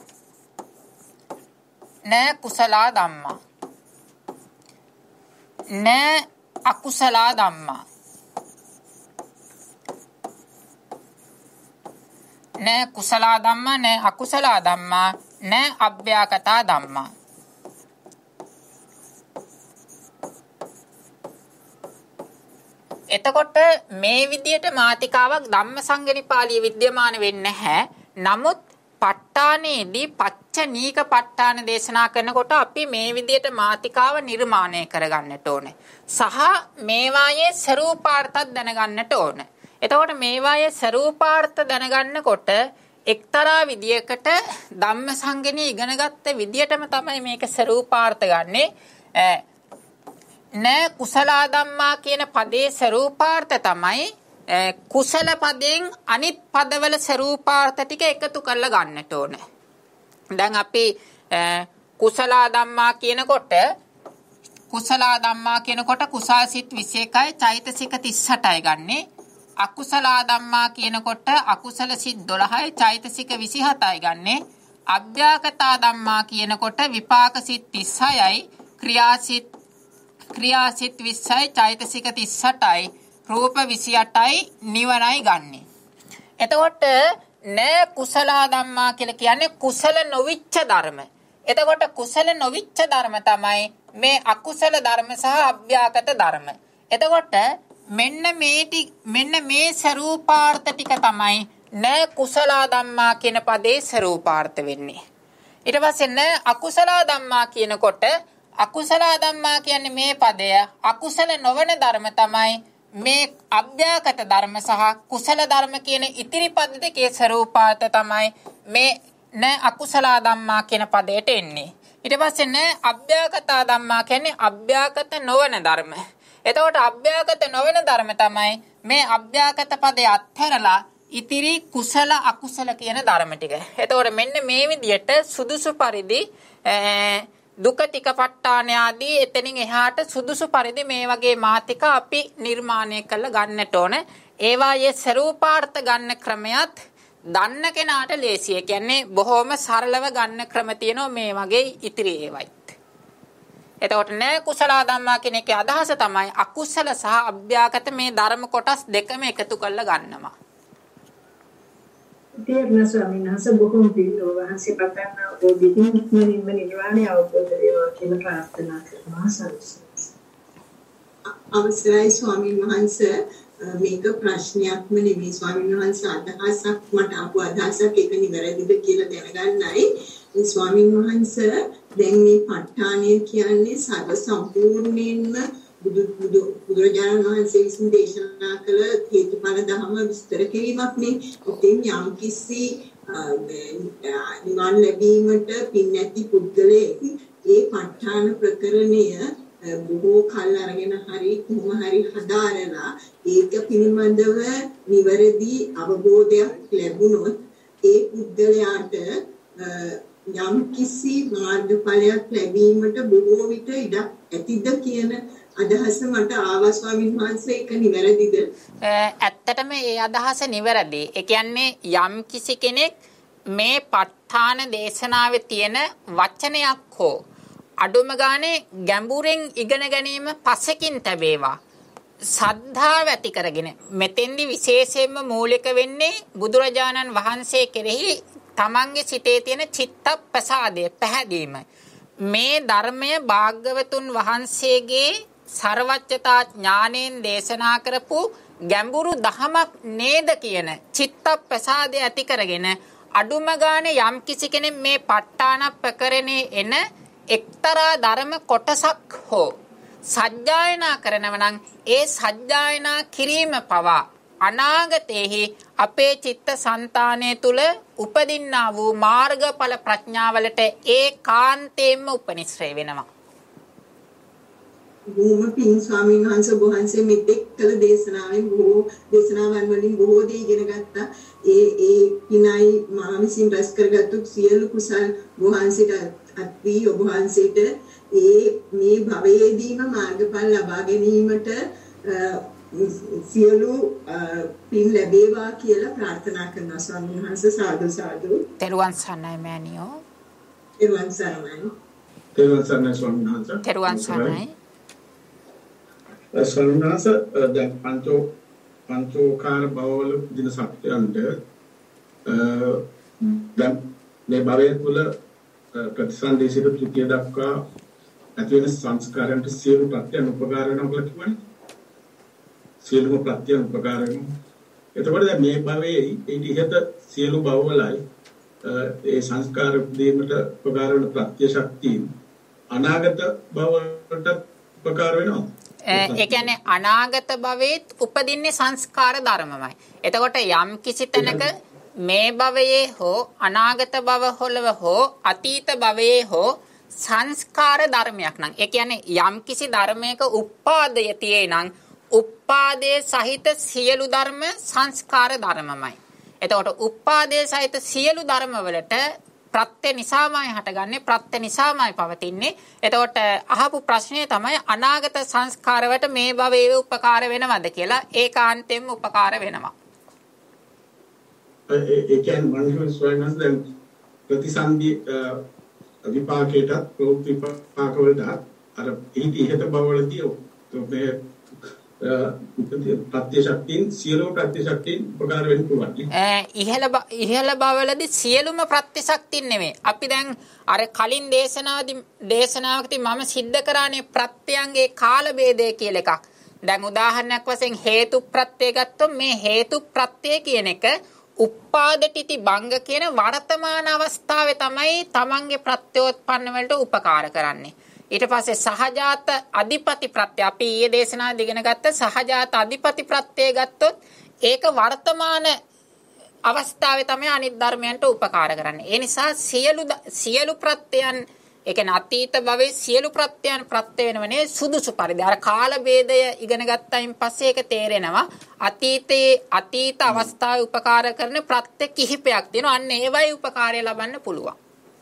න අකුසලා ධම්මා න කුසලා ධම්මා න අකුසලා ධම්මා න අභ්‍යාකතා ධම්මා. එතකොට මේ විදියට මාතිකාවක් ධම්මසංගණි පාළිය විද්‍යමාන වෙන්නේ නැහැ. නමුත් ප ဋ ාණේදී පච්චනීක ප ဋ ාණ දේශනා කරනකොට අපි මේ විදියට මාතිකාව නිර්මාණය කරගන්නට ඕනේ. සහ මේවායේ ස්වરૂපාර්ථයක් දැනගන්නට ඕනේ. එතකොට මේවායේ ස්වરૂපාර්ථ දැනගන්නකොට එක්තරා විදියකට ධම්මසංගණි ඉගෙනගත්ත විදියටම තමයි මේක ස්වરૂපාර්ථ ගන්නෙ. න කුසලා ධම්මා කියන පදේ ස්වરૂපාර්ථ තමයි කුසල පදයෙන් අනිත් පදවල ස්වરૂපාර්ථ ටික එකතු කරලා ගන්නට ඕන. දැන් අපි කුසලා ධම්මා කියනකොට කුසල්සිත 21යි චෛතසික 38යි ගන්නෙ. අකුසලා ධම්මා කියනකොට අකුසල සිත් 12යි චෛතසික 27යි ගන්නෙ. අභ්‍යාකතා ධම්මා කියනකොට විපාක සිත් 36යි ක්‍රියාසිත 20යි චෛතසික 38යි රූප 28යි නිවනයි ගන්නෙ. එතකොට න කුසලා ධම්මා කියලා කියන්නේ කුසල නොවිච්ච ධර්ම. එතකොට කුසල නොවිච්ච ධර්ම තමයි මේ අකුසල ධර්ම සහ අභ්‍යාකත ධර්ම. එතකොට මෙන්න මේ ස්වરૂපාර්ථ ටික තමයි න කුසලා ධම්මා කියන පදේ ස්වરૂපාර්ථ වෙන්නේ. ඊට පස්සේ න අකුසලා ධම්මා කියනකොට අකුසලා ධම්මා කියන්නේ මේ පදය අකුසල නොවන ධර්ම තමයි මේ අභ්‍යාකත ධර්ම සහ කුසල ධර්ම කියන ඉතිරි පද දෙකේ ස්වરૂපාර්ථ තමයි මේ න අකුසලා ධම්මා කියන පදයට එන්නේ. ඊට පස්සේ න අභ්‍යාකතා ධම්මා කියන්නේ අභ්‍යාකත නොවන ධර්ම. එතකොට අභ්‍යාකත නොවන ධර්ම තමයි මේ අභ්‍යාකත පදේ අත්හැරලා ඉතිරි කුසල අකුසල කියන ධර්ම ටික. එතකොට මෙන්න මේ විදිහට සුදුසු පරිදි දුක ටික ප ဋ ාණ ආදී එතනින් එහාට සුදුසු පරිදි මේ වගේ මාතිකා අපි නිර්මාණය කරලා ගන්නට ඕන. ඒවායේ ස්වરૂපාර්ථ ගන්න ක්‍රමයක් දන්න කෙනාට ලේසි. ඒ කියන්නේ බොහොම සරලව ගන්න ක්‍රම තියෙනවා මේ වගේ ඉතිරි ඒවයිත්. එතකොට න කුසලා ධම්මා කියන එකේ අදහස තමයි අකුසල සහ අභ්‍යාකත මේ ධර්ම කොටස් දෙකම එකතු කරලා ගන්නවා. තේරුණා ස්වාමීන් වහන්සේ බොහොම පිළිතුරු වහන්සේ පතන්න ඕදිකින් නිර්වාණය අවබෝධ වේවා කියලා ප්‍රාර්ථනා කරනවා සරසස්. අවසරයි ස්වාමීන් වහන්සේ මේක ප්‍රශ්නයක්ම නෙමෙයි ස්වාමීන් වහන්සේ අදහසක් මට ආපු අදහසක් ඒක නිවැරදිද කියලා දැනගන්නයි. ස්වාමීන් වහන්සේ දැන් මේ ප ဋ ාණය කියන්නේ සර්ව සම්පූර්ණයෙන්ම බුදුරජාණන් වහන්සේ විසින් දේශනා කළ හේතුඵල ධර්ම විස්තර කිරීමක් නේ. ඉතින් යම් කිසි නිවන් ලැබීමට පින් නැති පුද්ගලයෙක් ඒ ප ဋ ාණ ප්‍රකරණය බොහෝ කල් අරගෙන හරි කොහොම හරි හදාරලා ඒක පිළිබඳව නිවැරදි අවබෝධයක් ලැබුණොත් ඒ පුද්ගලයාට යම් කිසි මාර්ගඵලයක් ලැබීමට බොහෝ විට ඉඩක් ඇතිද කියන අදහස මට ආවා ස්වාමීන් වහන්සේ. ඒක නිවැරදිද? ඇත්තටම ඒ අදහස නිවැරදි. ඒ කියන්නේ යම් කිසි කෙනෙක් මේ ප ဋ ාණ දේශනාවේ තියෙන වචනයක් හෝ අඩුම ගානේ ගැඹුරෙන් ඉගෙන ගැනීම පසකින් තැබේවා. සද්ධාව ඇති කරගෙන මෙතෙන්දි විශේෂයෙන්ම මූලික වෙන්නේ බුදුරජාණන් වහන්සේ කෙරෙහි තමන්ගේ සිතේ තියෙන චිත්ත ප්‍රසාදය පැහැදීම. මේ ධර්මය භාග්‍යවතුන් වහන්සේගේ සර්වඥතා ඥාණයෙන් දේශනා කරපු ගැඹුරු දහමක් නේද කියන චිත්ත ප්‍රසාදය ඇති කරගෙන අඩුම ගානේ යම් කිසි කෙනෙක් මේ ප ဋ ාණ ප්‍රකරණේ එන එක්තරා ධර්ම කොටසක් හෝ සජ්ජායනා කරනව නම් ඒ සජ්ජායනා කිරීම පවා අනාගතයේහි අපේ චිත්ත සංතානය තුල උපදින්නා වූ මාර්ගඵල ප්‍රඥාවලට ඒකාන්තයෙන්ම උපනිශ්‍රේ වෙනවා. බොහොම පින් ස්වාමීන් වහන්සේ මෙතෙක් කළ දේශනාවෙන් දේශනාවන් වලින් බොහෝ දේ ඉගෙන ගත්තා. ඒ පිනයි මා විසින් රැස් කරගත්තු සියලු කුසල් වහන්සේට අත්වි ඔබ වහන්සේට මේ භවයේදීම මාර්ගඵල ලබා ගැනීමට සියලු පින් ලැබේවා කියලා ප්‍රාර්ථනා කරනවා ස්වාමීන් වහන්සේ. සාදු සාදු. තෙරුවන් සරණයි මෑණියෝ. තෙරුවන් සරණයි. තෙරුවන් සරණයි ස්වාමීන් වහන්සේ. තෙරුවන් සරණයි. ස්වාමීන් වහන්සේ දැන් පංචෝකාර භවවල දින සත්‍යයන්ට දැන් මේ භවය තුළ ප්‍රතිසන්දේශිත තෘතිය දක්වා ඇති වෙන සංස්කාරයන්ට සියලු ප්‍රත්‍යයන් උපකාර වෙනවා කියලා කිව්වනේ. සියලුම ප්‍රත්‍යයන් උපකාර වෙනවා. එතකොට දැන් මේ භවයේ ඉහිත සියලු භවවලයි ඒ සංස්කාර දීමට උපකාර වෙන ප්‍රත්‍ය ශක්තිය අනාගත භවවලට උපකාර වෙනවා. ඒ කියන්නේ අනාගත භවයේත් උපදින්නේ සංස්කාර ධර්මමයි. එතකොට යම් කිසි තැනක මේ භවයේ හෝ අනාගත භව වල හෝ අතීත භවයේ හෝ සංස්කාර ධර්මයක් නම් ඒ කියන්නේ යම් කිසි ධර්මයක උපාදය තියේ නම් උපාදේ සහිත සියලු ධර්ම සංස්කාර ධර්මමයි. එතකොට උපාදේ සහිත සියලු ධර්ම වලට ප්‍රත්‍ය නිසාමයි හටගන්නේ, ප්‍රත්‍ය නිසාමයි පවතින්නේ. එතකොට අහපු ප්‍රශ්නේ තමයි අනාගත සංස්කාරවට මේ භවයේ උපකාර වෙනවද කියලා. ඒකාන්තයෙන්ම උපකාර වෙනවා. ඒ කියන්නේ මනස ස්වයංස් දැන් ප්‍රතිසන්දි විපාකයට ප්‍රවෘත්ති විපාක වලට අර ඉහිත බවවලදී මේ ප්‍රත්‍ය ශක්තියින් සියලු ප්‍රත්‍ය ශක්තියින් උපකාර වෙන්න පුළුවන්. ඉහළ බවවලදී සියලුම ප්‍රත්‍ය ශක්තියින් නෙමෙයි. අපි දැන් අර කලින් දේශනාවකදී මම සිද්ධ කරානේ ප්‍රත්‍යයන්ගේ කාල ભેදය කියලා එකක්. දැන් උදාහරණයක් වශයෙන් හේතු ප්‍රත්‍ය ගත්තොත් මේ හේතු ප්‍රත්‍ය කියන එක උපාදටිති භංග කියන වර්තමාන අවස්ථාවේ තමයි තමන්ගේ ප්‍රත්‍යෝත්පන්න වලට උපකාර කරන්නේ. ඊට පස්සේ සහජාත අධිපති ප්‍රත්‍ය අපි ඊයේ දේශනාවේදී ඉගෙන ගත්ත සහජාත අධිපති ප්‍රත්‍ය ගත්තොත් ඒක වර්තමාන අවස්ථාවේ තමයි අනිත් ධර්මයන්ට උපකාර කරන්නේ. ඒ නිසා සියලු ප්‍රත්‍යයන් ඒ කියන්නේ අතීත භවයේ සියලු ප්‍රත්‍යයන් ප්‍රත්‍ය වෙනවනේ සුදුසු පරිදි. අර කාල ભેදය ඉගෙන ගත්තයින් පස්සේ ඒක තේරෙනවා. අතීත අවස්ථාවේ උපකාර කරන ප්‍රත්‍ය කිහිපයක් තියෙනවා. අන්න ඒවයි උපකාරය ලබන්න පුළුවන්.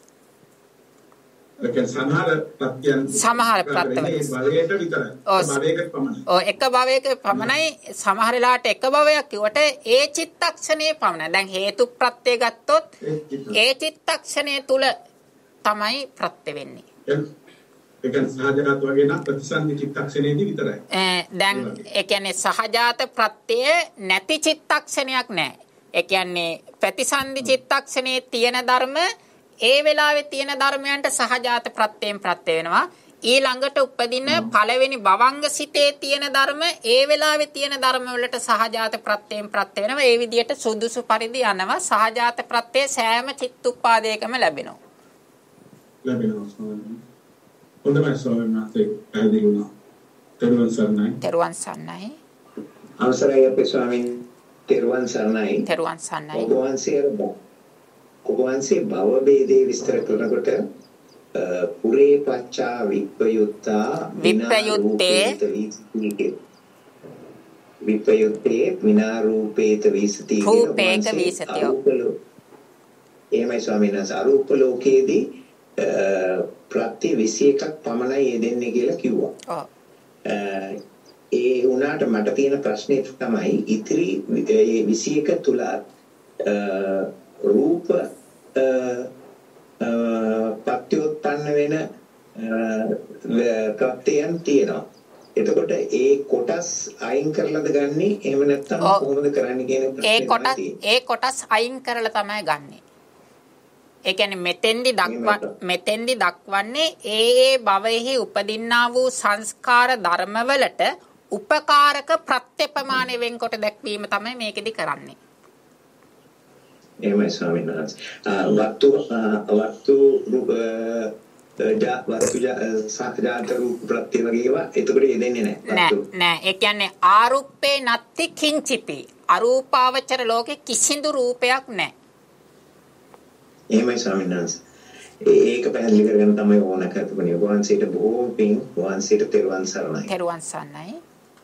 සමහර ප්‍රත්‍යයන් භවයකට විතරයි. භවයකට පමණයි. එක භවයක පමණයි. සමහර වෙලාවට එක භවයක් කිව්වට ඒ චිත්තක්ෂණයේ පමණයි. දැන් හේතු ප්‍රත්‍ය ගත්තොත් ඒ චිත්තක්ෂණය තුල තමයි ප්‍රත්‍ය වෙන්නේ. ඒ කියන්නේ සහජාත වගේ නම් ප්‍රතිසන්දි චිත්තක්ෂණයේදී විතරයි. දැන් ඒ කියන්නේ සහජාත ප්‍රත්‍ය නැති චිත්තක්ෂණයක් නැහැ. ඒ කියන්නේ ප්‍රතිසන්දි චිත්තක්ෂණයේ තියෙන ධර්ම ඒ වෙලාවේ තියෙන ධර්මයන්ට සහජාත ප්‍රත්‍යයෙන් ප්‍රත්‍ය වෙනවා. ඊළඟට උපදින පළවෙනි භවංග සිතේ තියෙන ධර්ම ඒ වෙලාවේ තියෙන ධර්ම වලට සහජාත ප්‍රත්‍යයෙන් ප්‍රත්‍ය වෙනවා. ඒ විදිහට සුදුසු පරිදි යනවා. සහජාත ප්‍රත්‍ය සෑම චිත්තුප්පාදයකම ලැබෙනවා. හොඳයි ස්වාමීන් වහන්සේ පැහැදිලි වුණා. තෙරුවන් සරණයි. තෙරුවන් සරණයි. අවසරයි අපේ ස්වාමීන් තෙරුවන් සරණයි. තෙරුවන් සරණයි. ඔබ වහන්සේ භව ભેදේ විස්තර කරනකොට පුරේ පච්චා විප්පයුත්තා විප්පයුත්තේ විනා රූපේත විසති රූපේක විසතියෝ. එහෙමයි ස්වාමීන් වහන්සේ අරූප ලෝකයේදී ප්‍රත්‍ය 21ක් පමණයි යෙදෙන්නේ කියලා කිව්වා. ඒ උනාට මට තියෙන ප්‍රශ්නේ තමයි ඉතිරි 21 තුල රූප පත්‍යෝත්පන්න වෙන ප්‍රත්‍යයන් තියෙනවා. එතකොට ඒ කොටස් අයින් කරලාද ගන්නෙ? එහෙම නැත්නම් කොහොමද කරන්නේ කියන ප්‍රශ්නේ. ඒ කොටස් අයින් කරලා තමයි ගන්නෙ. ඒ කියන්නේ මෙතෙන්දි දක්වන්නේ ඒ භවයෙහි උපදින්නා වූ සංස්කාර ධර්මවලට උපකාරක ප්‍රත්‍යපමාණය වෙන්කොට දැක්වීම තමයි මේකෙදි කරන්නේ. එහෙමයි ස්වාමීන් වහන්සේ. වස්තු රූප සත්‍යාන්ත රූප ප්‍රත්‍ය වගේ ඒවා එතකොට යෙදෙන්නේ නැහැ. නෑ. ඒ කියන්නේ ආරුප්පේ නත්ති කිංචිපි. අරූපාවචර ලෝකේ කිසිදු රූපයක් නැහැ. එහෙමයි ස්වාමීන් වහන්සේ. ඒක පැහැදිලි කරගෙන තමයි ඕන කරතුනේ. වහන්සේට බොහෝ පිං වහන්සේට තෙරුවන් සරණයි. තෙරුවන් සරණයි.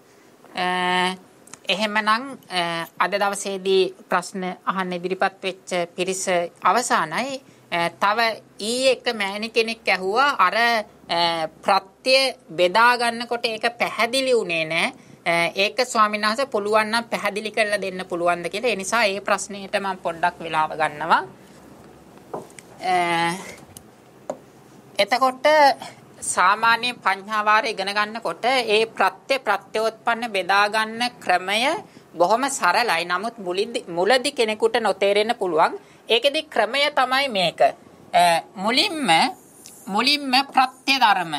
එහෙමනම් අද දවසේදී ප්‍රශ්න අහන්න ඉදිරිපත් වෙච්ච පිරිස අවසానයි. තව එක මෑණි කෙනෙක් ඇහුවා අර ප්‍රත්‍ය බෙදා ගන්නකොට ඒක පැහැදිලි වුණේ නැහැ. ඒක ස්වාමීන් වහන්සේ පුළුවන් නම් පැහැදිලි කරලා දෙන්න පුළුවන්ද කියලා. ඒ නිසා මේ ප්‍රශ්නෙට මම පොඩ්ඩක් වෙලාව ගන්නවා. එතකොට සාමාන්‍ය පඤ්ඤාවාරය ඉගෙන ගන්නකොට ඒ ප්‍රත්‍යෝත්පන්න බෙදා ගන්න ක්‍රමය බොහොම සරලයි. නමුත් මුලදී කෙනෙකුට නොතේරෙන්න පුළුවන්. ඒකෙදි ක්‍රමය තමයි මේක. මුලින්ම ප්‍රත්‍ය ධර්ම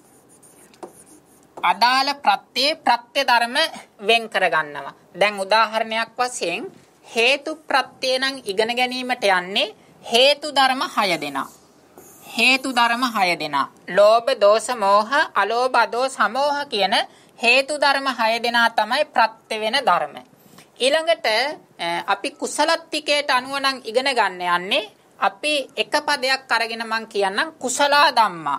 අදාළ ප්‍රත්‍ය ධර්ම වෙන් කර ගන්නවා. දැන් උදාහරණයක් වශයෙන් හේතු ප්‍රත්‍ය නම් ඉගෙන ගැනීමට යන්නේ හේතු ධර්ම 6 දෙනා. හේතු ධර්ම 6 දෙනා. ලෝභ, දෝෂ, මෝහ, අලෝභ, අදෝස, සමෝහ කියන හේතු ධර්ම 6 දෙනා තමයි ප්‍රත්‍ය වෙන ධර්ම. ඊළඟට අපි කුසලත්තිකයට අනුව නම් ඉගෙන ගන්න යන්නේ අපි එක පදයක් අරගෙන මම කියන්නම් කුසලා ධම්මා.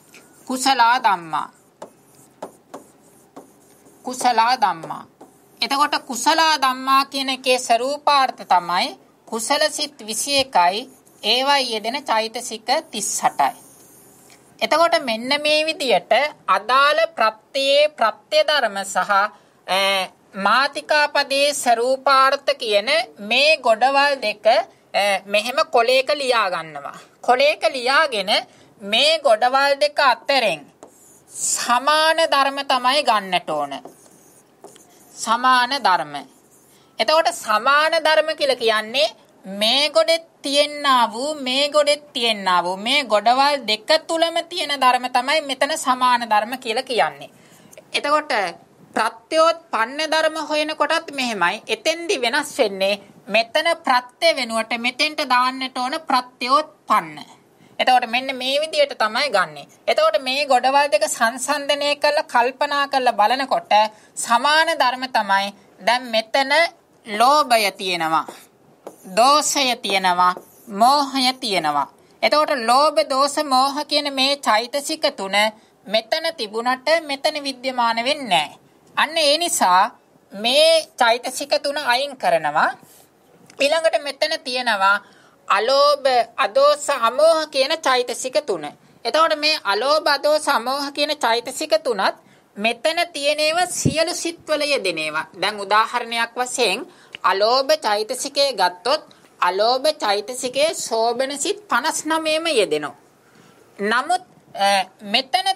එතකොට කුසලා ධම්මා කියන එකේ ස්වરૂපාර්ථ තමයි කුසල සිත් 21යි ඒවයි යෙදෙන චෛතසික 38යි. එතකොට මෙන්න මේ විදියට අදාළ ප්‍රත්‍යයේ ප්‍රත්‍ය ධර්ම සහ මාතිකාපදේ ස්වરૂපාර්ථ කියන මේ ගොඩවල් දෙක මෙහෙම කොලයක ලියා ගන්නවා. කොලයක ලියාගෙන මේ ගොඩවල් දෙක අතරින් සමාන ධර්ම තමයි ගන්නට ඕන. සමාන ධර්ම. එතකොට සමාන ධර්ම කියලා කියන්නේ මේ ගොඩේ තියෙනා වූ මේ ගොඩවල් දෙක තුලම තියෙන ධර්ම තමයි මෙතන සමාන ධර්ම කියලා කියන්නේ. එතකොට ප්‍රත්‍යෝත්පන්න ධර්ම හොයනකොටත් මෙහෙමයි. එතෙන්දි වෙනස් වෙන්නේ මෙතන ප්‍රත්‍ය වෙනුවට මෙතෙන්ට දාන්නට ඕන ප්‍රත්‍යෝත්පන්න. එතකොට මෙන්න මේ විදියට තමයි ගන්නෙ. එතකොට මේ ගොඩවල් දෙක සංසන්දනය කරලා කල්පනා කරලා බලනකොට සමාන ධර්ම තමයි. දැන් මෙතන ලෝභය තියෙනවා. දෝෂය තියෙනවා. මෝහය තියෙනවා. එතකොට ලෝභ, දෝෂ, මෝහ කියන මේ චෛතසික තුන මෙතන තිබුණට මෙතන විද්‍යමාන වෙන්නේ නැහැ. අන්න ඒ නිසා මේ චෛතසික තුන අයින් කරනවා. ඊළඟට මෙතන තියෙනවා අලෝභ, අදෝස, අමෝහ කියන චෛතසික තුන. එතකොට මේ අලෝභ, අදෝස, අමෝහ කියන චෛතසික තුනත් මෙතන තියෙනේව සියලු සිත්වල යෙදෙනේවා. දැන් උදාහරණයක් වශයෙන් අලෝභ චෛතසිකයේ ගත්තොත් අලෝභ චෛතසිකයේ සෝබන සිත් 59ම යෙදෙනවා. නමුත් මෙතන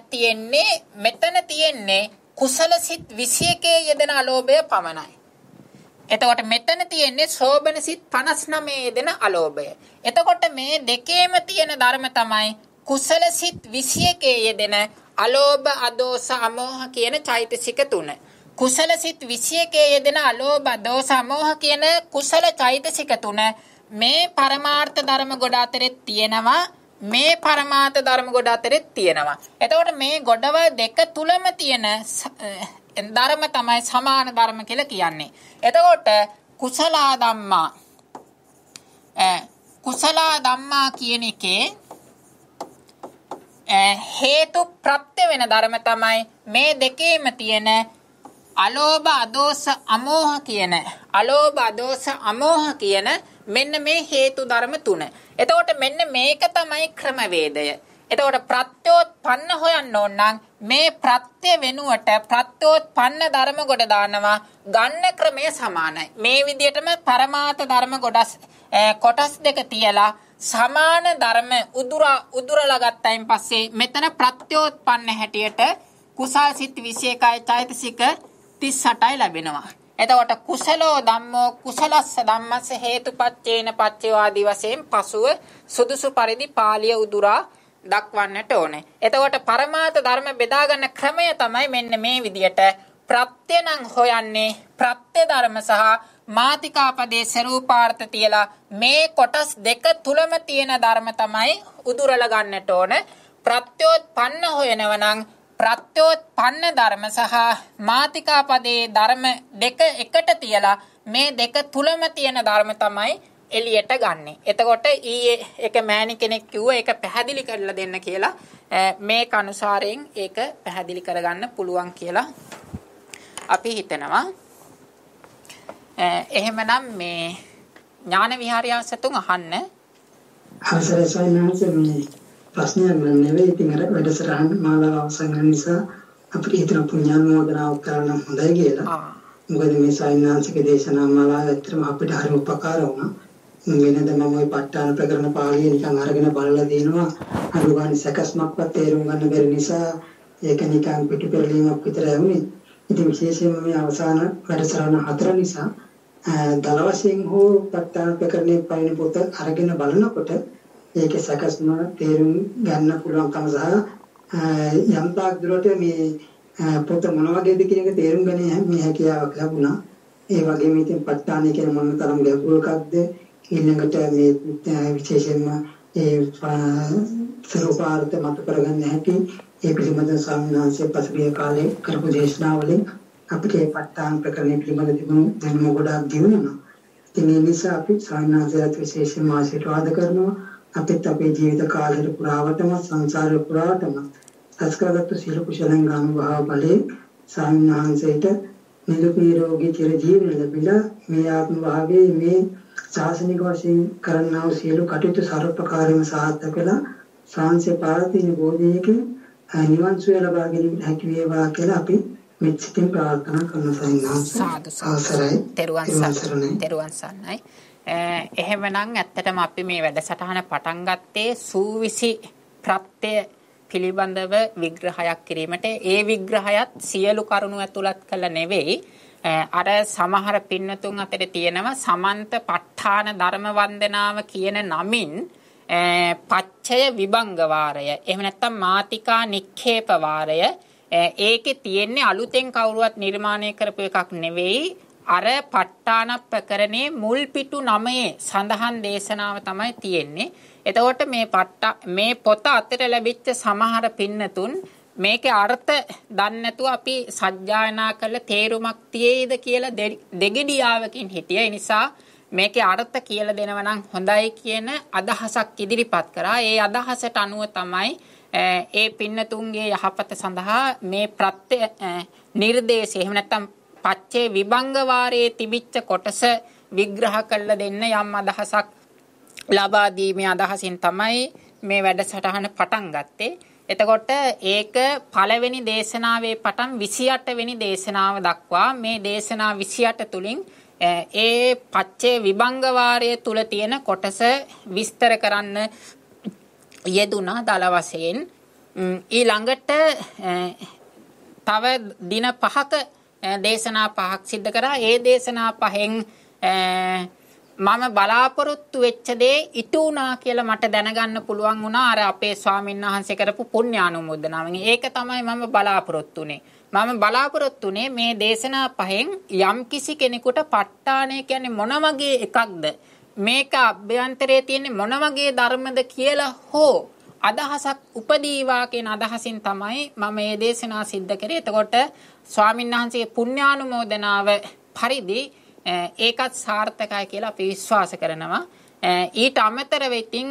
තියෙන්නේ කුසල සිත් 21 යෙදෙන අලෝභය පමණයි. එතකොට මෙතන තියෙන්නේ සෝබන සිත් 59 යෙදෙන අලෝභය. එතකොට මේ දෙකේම තියෙන ධර්ම තමයි කුසල සිත් 21 යෙදෙන අලෝභ, අදෝස, අමෝහ කියන චෛතසික තුන. කුසල සිත් 21 යෙදෙන අලෝභ, අදෝස, අමෝහ කියන කුසල චෛතසික තුන මේ පරමාර්ථ ධර්ම ගොඩ අතරේ තියෙනවා. මේ පරමාර්ථ ධර්ම ගොඩ අතරේ තියෙනවා. එතකොට මේ ගොඩවල් දෙක තුලම තියෙන ධර්ම තමයි සමාන ධර්ම කියලා කියන්නේ. එතකොට කුසලා ධම්මා කියන එකේ හේතු ප්‍රත්‍ය වෙන ධර්ම තමයි මේ දෙකේම තියෙන අලෝභ, අදෝස, අමෝහ කියන මෙන්න මේ හේතු ධර්ම තුන. එතකොට මෙන්න මේක තමයි ක්‍රමවේදය. එතකොට ප්‍රත්‍යෝත්පන්න හොයන්න ඕන නම් මේ ප්‍රත්‍ය වෙනුවට ප්‍රත්‍යෝත්පන්න ධර්ම කොට දානවා ගන්න ක්‍රමය සමානයි. මේ විදිහටම පරමාර්ථ ධර්ම කොටස් දෙක තියලා සමාන ධර්ම උදුරලා ගත්තයින් පස්සේ මෙතන ප්‍රත්‍යෝත්පන්න හැටියට කුසල් සිත් 21යි චෛතසික 38යි ලැබෙනවා. එතකොට කුසලෝ ධම්මෝ කුසලස්ස ධම්මස්ස හේතුපච්චේන පච්චේවාදී වශයෙන් පසුව සුදුසු පරිදි පාළිය උදුරා දක්වන්නට ඕනේ. එතකොට පරමාර්ථ ධර්ම බෙදා ගන්න ක්‍රමය තමයි මෙන්න මේ විදියට ප්‍රත්‍ය නම් හොයන්නේ ප්‍රත්‍ය ධර්ම සහ මාතිකාපදේ ස්වරූපාර්ථ තියලා මේ කොටස් දෙක තුලම තියෙන ධර්ම තමයි උදුරලා ගන්නට ඕන. ප්‍රත්‍යෝත්පන්න හොයනව නම් ප්‍රත්‍යෝත්පන්න ධර්ම සහ මාතිකාපදේ ධර්ම දෙක එකට තියලා මේ දෙක තුලම තියෙන ධර්ම තමයි එළියට ගන්නෙ. එතකොට ඊයේ එක මෑණි කෙනෙක් කිව්වා ඒක පැහැදිලි කරලා දෙන්න කියලා. මේක අනුසාරයෙන් ඒක පැහැදිලි කරගන්න පුළුවන් කියලා අපි හිතනවා. එහෙමනම් මේ ඥාන විහාරයසතුන් අහන්න. අවසරයි සයින්ස් මේ ප්‍රශ්නයක් නෙවෙයි. ඉතින් අර වැඩසටහන මාලාව අවසන් වෙන නිසා අපිට හිතන පුණ්‍යානුමෝදනාවක් කරන්න හොඳයි කියලා. මොකද මේ සයින්ස්ගේ දේශනා මාලාව ඇත්තටම අපිට හරිම උපකාර වුණා. වෙනද මම ওই ප ဋ ාණ ප්‍රකරණ පාළිය නිකන් අරගෙන බලලා දිනවා. අනුගාමි සකස්මක්වත් තේරුම් ගන්න බැරි නිසා ඒක නිකන් පිටු පෙරලීමක් විතර වුණේ. ඉතින් විශේෂයෙන්ම මේ අවසාන වැඩසටහන 4 නිසා දල වශයෙන් හෝ ප ဋ ාණ ප්‍රකරණේ පයින් පොත අරගෙන බලනකොට ඒකේ සකස්ම තේරුම් ගන්න පුළුවන්කම සහ යම් තාක් දුරට මේ පොත මොන වගේද කියන එක තේරුම් ගන්න මේ හැකියාවක් ලැබුණා. ඒ වගේම ඉතින් ප ဋ ාණේ කියන මොන තරම් ගැඹුරු එකක්ද ඊළඟට මේ විශේෂයෙන්ම ඒ ස්වරූපාර්ථ මත කරගන්න හැටි ඒ පිළිබඳ ස්වාමීන් වහන්සේ පසුගිය කාලේ කරපු දේශනාවලින් අපිට මේ ප ဋ ාණ ප්‍රකරණය පිළිබඳ තිබුණු දැනුම ගොඩාක් දියුණුනා. ඉතින් ඒ නිසා අපි ස්වාමීන් වහන්සේලාට විශේෂයෙන්ම ආශිර්වාද කරනවා. අපිට අපේ ජීවිත කාලය පුරාවටම සංසාරය පුරාවටම අස්කරගත් සීල කුසලයන් ගානුභාව බලේ ස්වාමීන් වහන්සේට නිදුක් නිරෝගී චිර ජීවන ලැබිලා මේ ආත්ම භාවයේ මේ ශාසනික වශයෙන් කරන්නා වූ සියලු කටයුතු සර්වපකාරයෙන්ම සාර්ථක වෙලා ශාන්සේ පාරතින බෝධියකින් නිවන් සුවය ලබා ගැනීමට හැකි වේවා කියලා අපි මෙත් සිතින් ප්‍රාර්ථනා කරන සාදු තෙරුවන් සරණයි. එහෙමනම් ඇත්තටම අපි මේ වැඩසටහන පටන් ගත්තේ සූවිසි ප්‍රත්‍ය පිළිබඳව විග්‍රහයක් කිරීමට. ඒ විග්‍රහයත් සියලු කරුණු ඇතුළත් කළ නෙවෙයි. අර සමහර පින්නතුන් අතර තියෙනවා සමන්ත ප ဋ ාණ ධර්ම වන්දනාව කියන නමින් පච්චය විභංග වාරය එහෙම නැත්නම් මාතිකා නික්ඛේප වාරය ඒකේ තියෙන්නේ අලුතෙන් කවුරුවත් නිර්මාණය කරපු එකක් නෙවෙයි. අර ප ဋ ාණ ප්‍රකරණේ මුල් පිටු 9 සඳහන් දේශනාව තමයි තියෙන්නේ. එතකොට මේ පොත අතට ලැබිච්ච සමහර පින්නතුන් මේකේ අර්ථ දන්නේ නැතුව අපි සජ්ජායනා කළ තේරුමක් තියේද කියලා දෙගිඩියාවකින් හිටිය. ඒ නිසා මේකේ අර්ථ කියලා දෙනව නම් හොඳයි කියන අදහසක් ඉදිරිපත් කරා. ඒ අදහසට අනුව තමයි ඒ පින්නතුන්ගේ යහපත සඳහා මේ ප්‍රත්‍ය නිර්දේශය එහෙම නැත්නම් පච්චේ විභංග වාරයේ තිබිච්ච කොටස විග්‍රහ කරලා දෙන්න යම් අදහසක් ලබා දීමේ අදහසින් තමයි මේ වැඩසටහන පටන් ගත්තේ. එතකොට ඒක පළවෙනි දේශනාවේ පටන් 28 වෙනි දේශනාව දක්වා මේ දේශනා 28 තුලින් ඒ පච්චේ විභංග වාරයේ තුල තියෙන කොටස විස්තර කරන්න යෙදුණා දල වශයෙන්. ඊළඟට තව දින 5ක දේශනා 5ක් සිද්ධ කරා. ඒ දේශනා 5න් මම බලාපොරොත්තු වෙච්ච දේ ඉටු වුණා කියලා මට දැනගන්න පුළුවන් වුණා අර අපේ ස්වාමීන් වහන්සේ කරපු පුණ්‍යානුමෝදනාවෙන්. ඒක තමයි මම බලාපොරොත්තු වුනේ. මම බලාපොරොත්තු වුනේ මේ දේශනා 5න් යම් කිසි කෙනෙකුට ප ဋ ාණය කියන්නේ මොන වගේ එකක්ද, මේක අභ්‍යන්තරයේ තියෙන්නේ මොන වගේ ධර්මද කියලා හෝ අදහසක් උපදීවා කියන අදහසින් තමයි මම මේ දේශනා සිද්ධ කරේ. එතකොට ස්වාමීන් වහන්සේගේ පුණ්‍යානුමෝදනාව පරිදි ඒකත් සාර්ථකයි කියලා අපි විශ්වාස කරනවා. ඊට අමතරව ඉතින්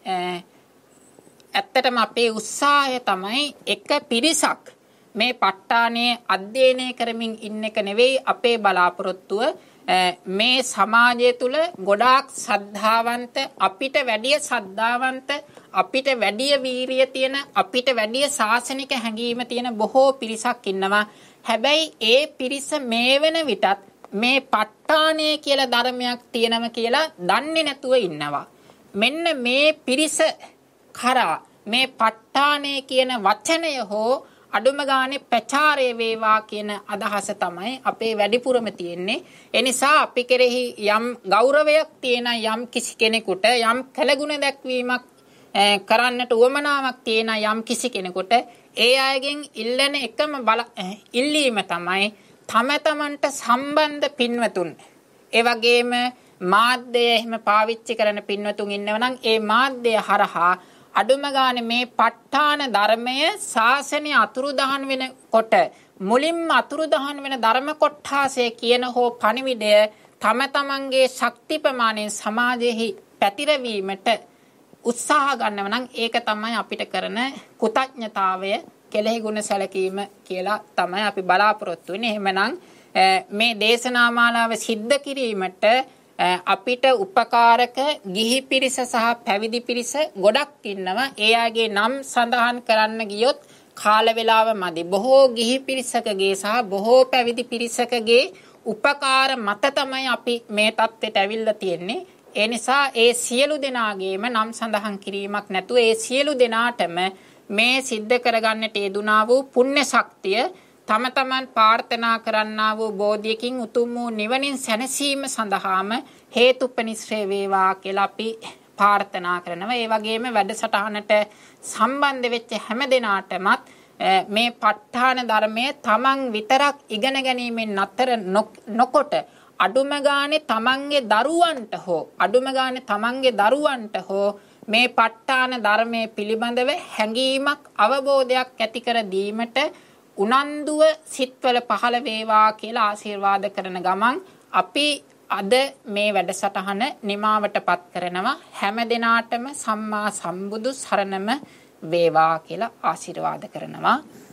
ඇත්තටම අපේ උත්සාහය තමයි එක පිරිසක් මේ ප ဋ ාණයේ අධ්‍යයනය කරමින් ඉන්න එක නෙවෙයි අපේ බලාපොරොත්තුව. මේ සමාජය තුල ගොඩාක් සද්ධාවන්ත, අපිට වැඩිය සද්ධාවන්ත, අපිට වැඩිය වීරිය තියෙන, අපිට වැඩිය ශාසනික හැඟීම තියෙන බොහෝ පිරිසක් ඉන්නවා. හැබැයි ඒ පිරිස මේ වෙන විටත් මේ ප ဋ ාණය කියලා ධර්මයක් තියෙනව කියලා දන්නේ නැතුව ඉන්නවා. මෙන්න මේ පිරිස කරා මේ ප ဋ ාණය කියන වචනය හෝ අඩුම ගානේ ප්‍රචාරය වේවා කියන අදහස තමයි අපේ වැඩිපුරම තියෙන්නේ. ඒ නිසා අපි කෙරෙහි යම් ගෞරවයක් තියෙන යම් කිසි කෙනෙකුට යම් කළගුණ දැක්වීමක් කරන්නට උවමනාවක් තියෙන යම් කිසි කෙනෙකුට ඒ අයගෙන් ඉල්ලන එකම ඉල්ලීම තමයි තම තමන්ට සම්බන්ධ පින්වතුන්, ඒ වගේම මාධ්‍ය එහෙම පාවිච්චි කරන පින්වතුන් ඉන්නවනම් ඒ මාධ්‍ය හරහා අඩුම ගානේ මේ ප ဋ ාණ ධර්මය ශාසනය අතුරුදහන් වෙනකොට මුලින්ම අතුරුදහන් වෙන ධර්ම කොට්ඨාසය කියන හෝ පණිවිඩය තම තමන්ගේ ශක්ති ප්‍රමාණයෙන් සමාජෙහි පැතිරවීමට උත්සාහ ගන්නව නම් ඒක තමයි අපිට කරන කෘතඥතාවය, කෙලෙහි ගුණ සැලකීම කියලා තමයි අපි බලාපොරොත්තු වෙන්නේ. එහෙමනම් මේ දේශනා මාලාව සිද්ධ කිරීමට අපිට උපකාරක ගිහි පිරිස සහ පැවිදි පිරිස ගොඩක් ඉන්නවා. ඒ අයගේ නම් සඳහන් කරන්න ගියොත් කාල වේලාව මදි. බොහෝ ගිහි පිරිසකගේ සහ බොහෝ පැවිදි පිරිසකගේ උපකාර මත තමයි අපි මේ தත්ත්වයට ඇවිල්ලා තියෙන්නේ. ඒ නිසා ඒ සියලු දෙනාගේම නම් සඳහන් කිරීමක් නැතුව ඒ සියලු දෙනාටම මේ සිද්ධ කරගන්නට යෙදුනා වූ පුණ්‍ය ශක්තිය තම තමන් ප්‍රාර්ථනා කරන්නා වූ බෝධියකින් උතුම් වූ නිවනින් සැනසීම සඳහාම හේතුපනිශ්‍රේ වේවා කියලා අපි ප්‍රාර්ථනා කරනවා. ඒ වගේම වැඩසටහනට සම්බන්ධ වෙච්ච හැම දෙනාටමත් මේ ප ဋ ාණ ධර්මය තමන් විතරක් ඉගෙන ගැනීමෙන් නතර නොකොට අඩුම ගානේ තමන්ගේ දරුවන්ට හෝ මේ ප ဋ ාණ ධර්මයේ පිළිබඳව හැඟීමක් අවබෝධයක් ඇති කර දීමට උනන්දුව සිත්වල පහළ වේවා කියලා ආශිර්වාද කරන ගමන් අපි අද මේ වැඩසටහන නිමාවටපත් කරනවා. හැම දිනාටම සම්මා සම්බුදු සරණම වේවා කියලා ආශිර්වාද කරනවා.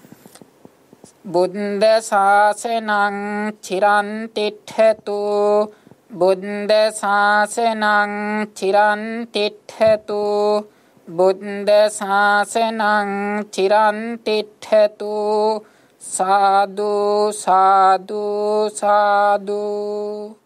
බුද්ධ ශාසනං චිරන් තිට්ඨතු, බුද්ධ ශාසනං චිරන් තිට්ඨතු, බුද්ධ ශාසනං චිරන් තිට්ඨතු. සාදු සාදු සාදු.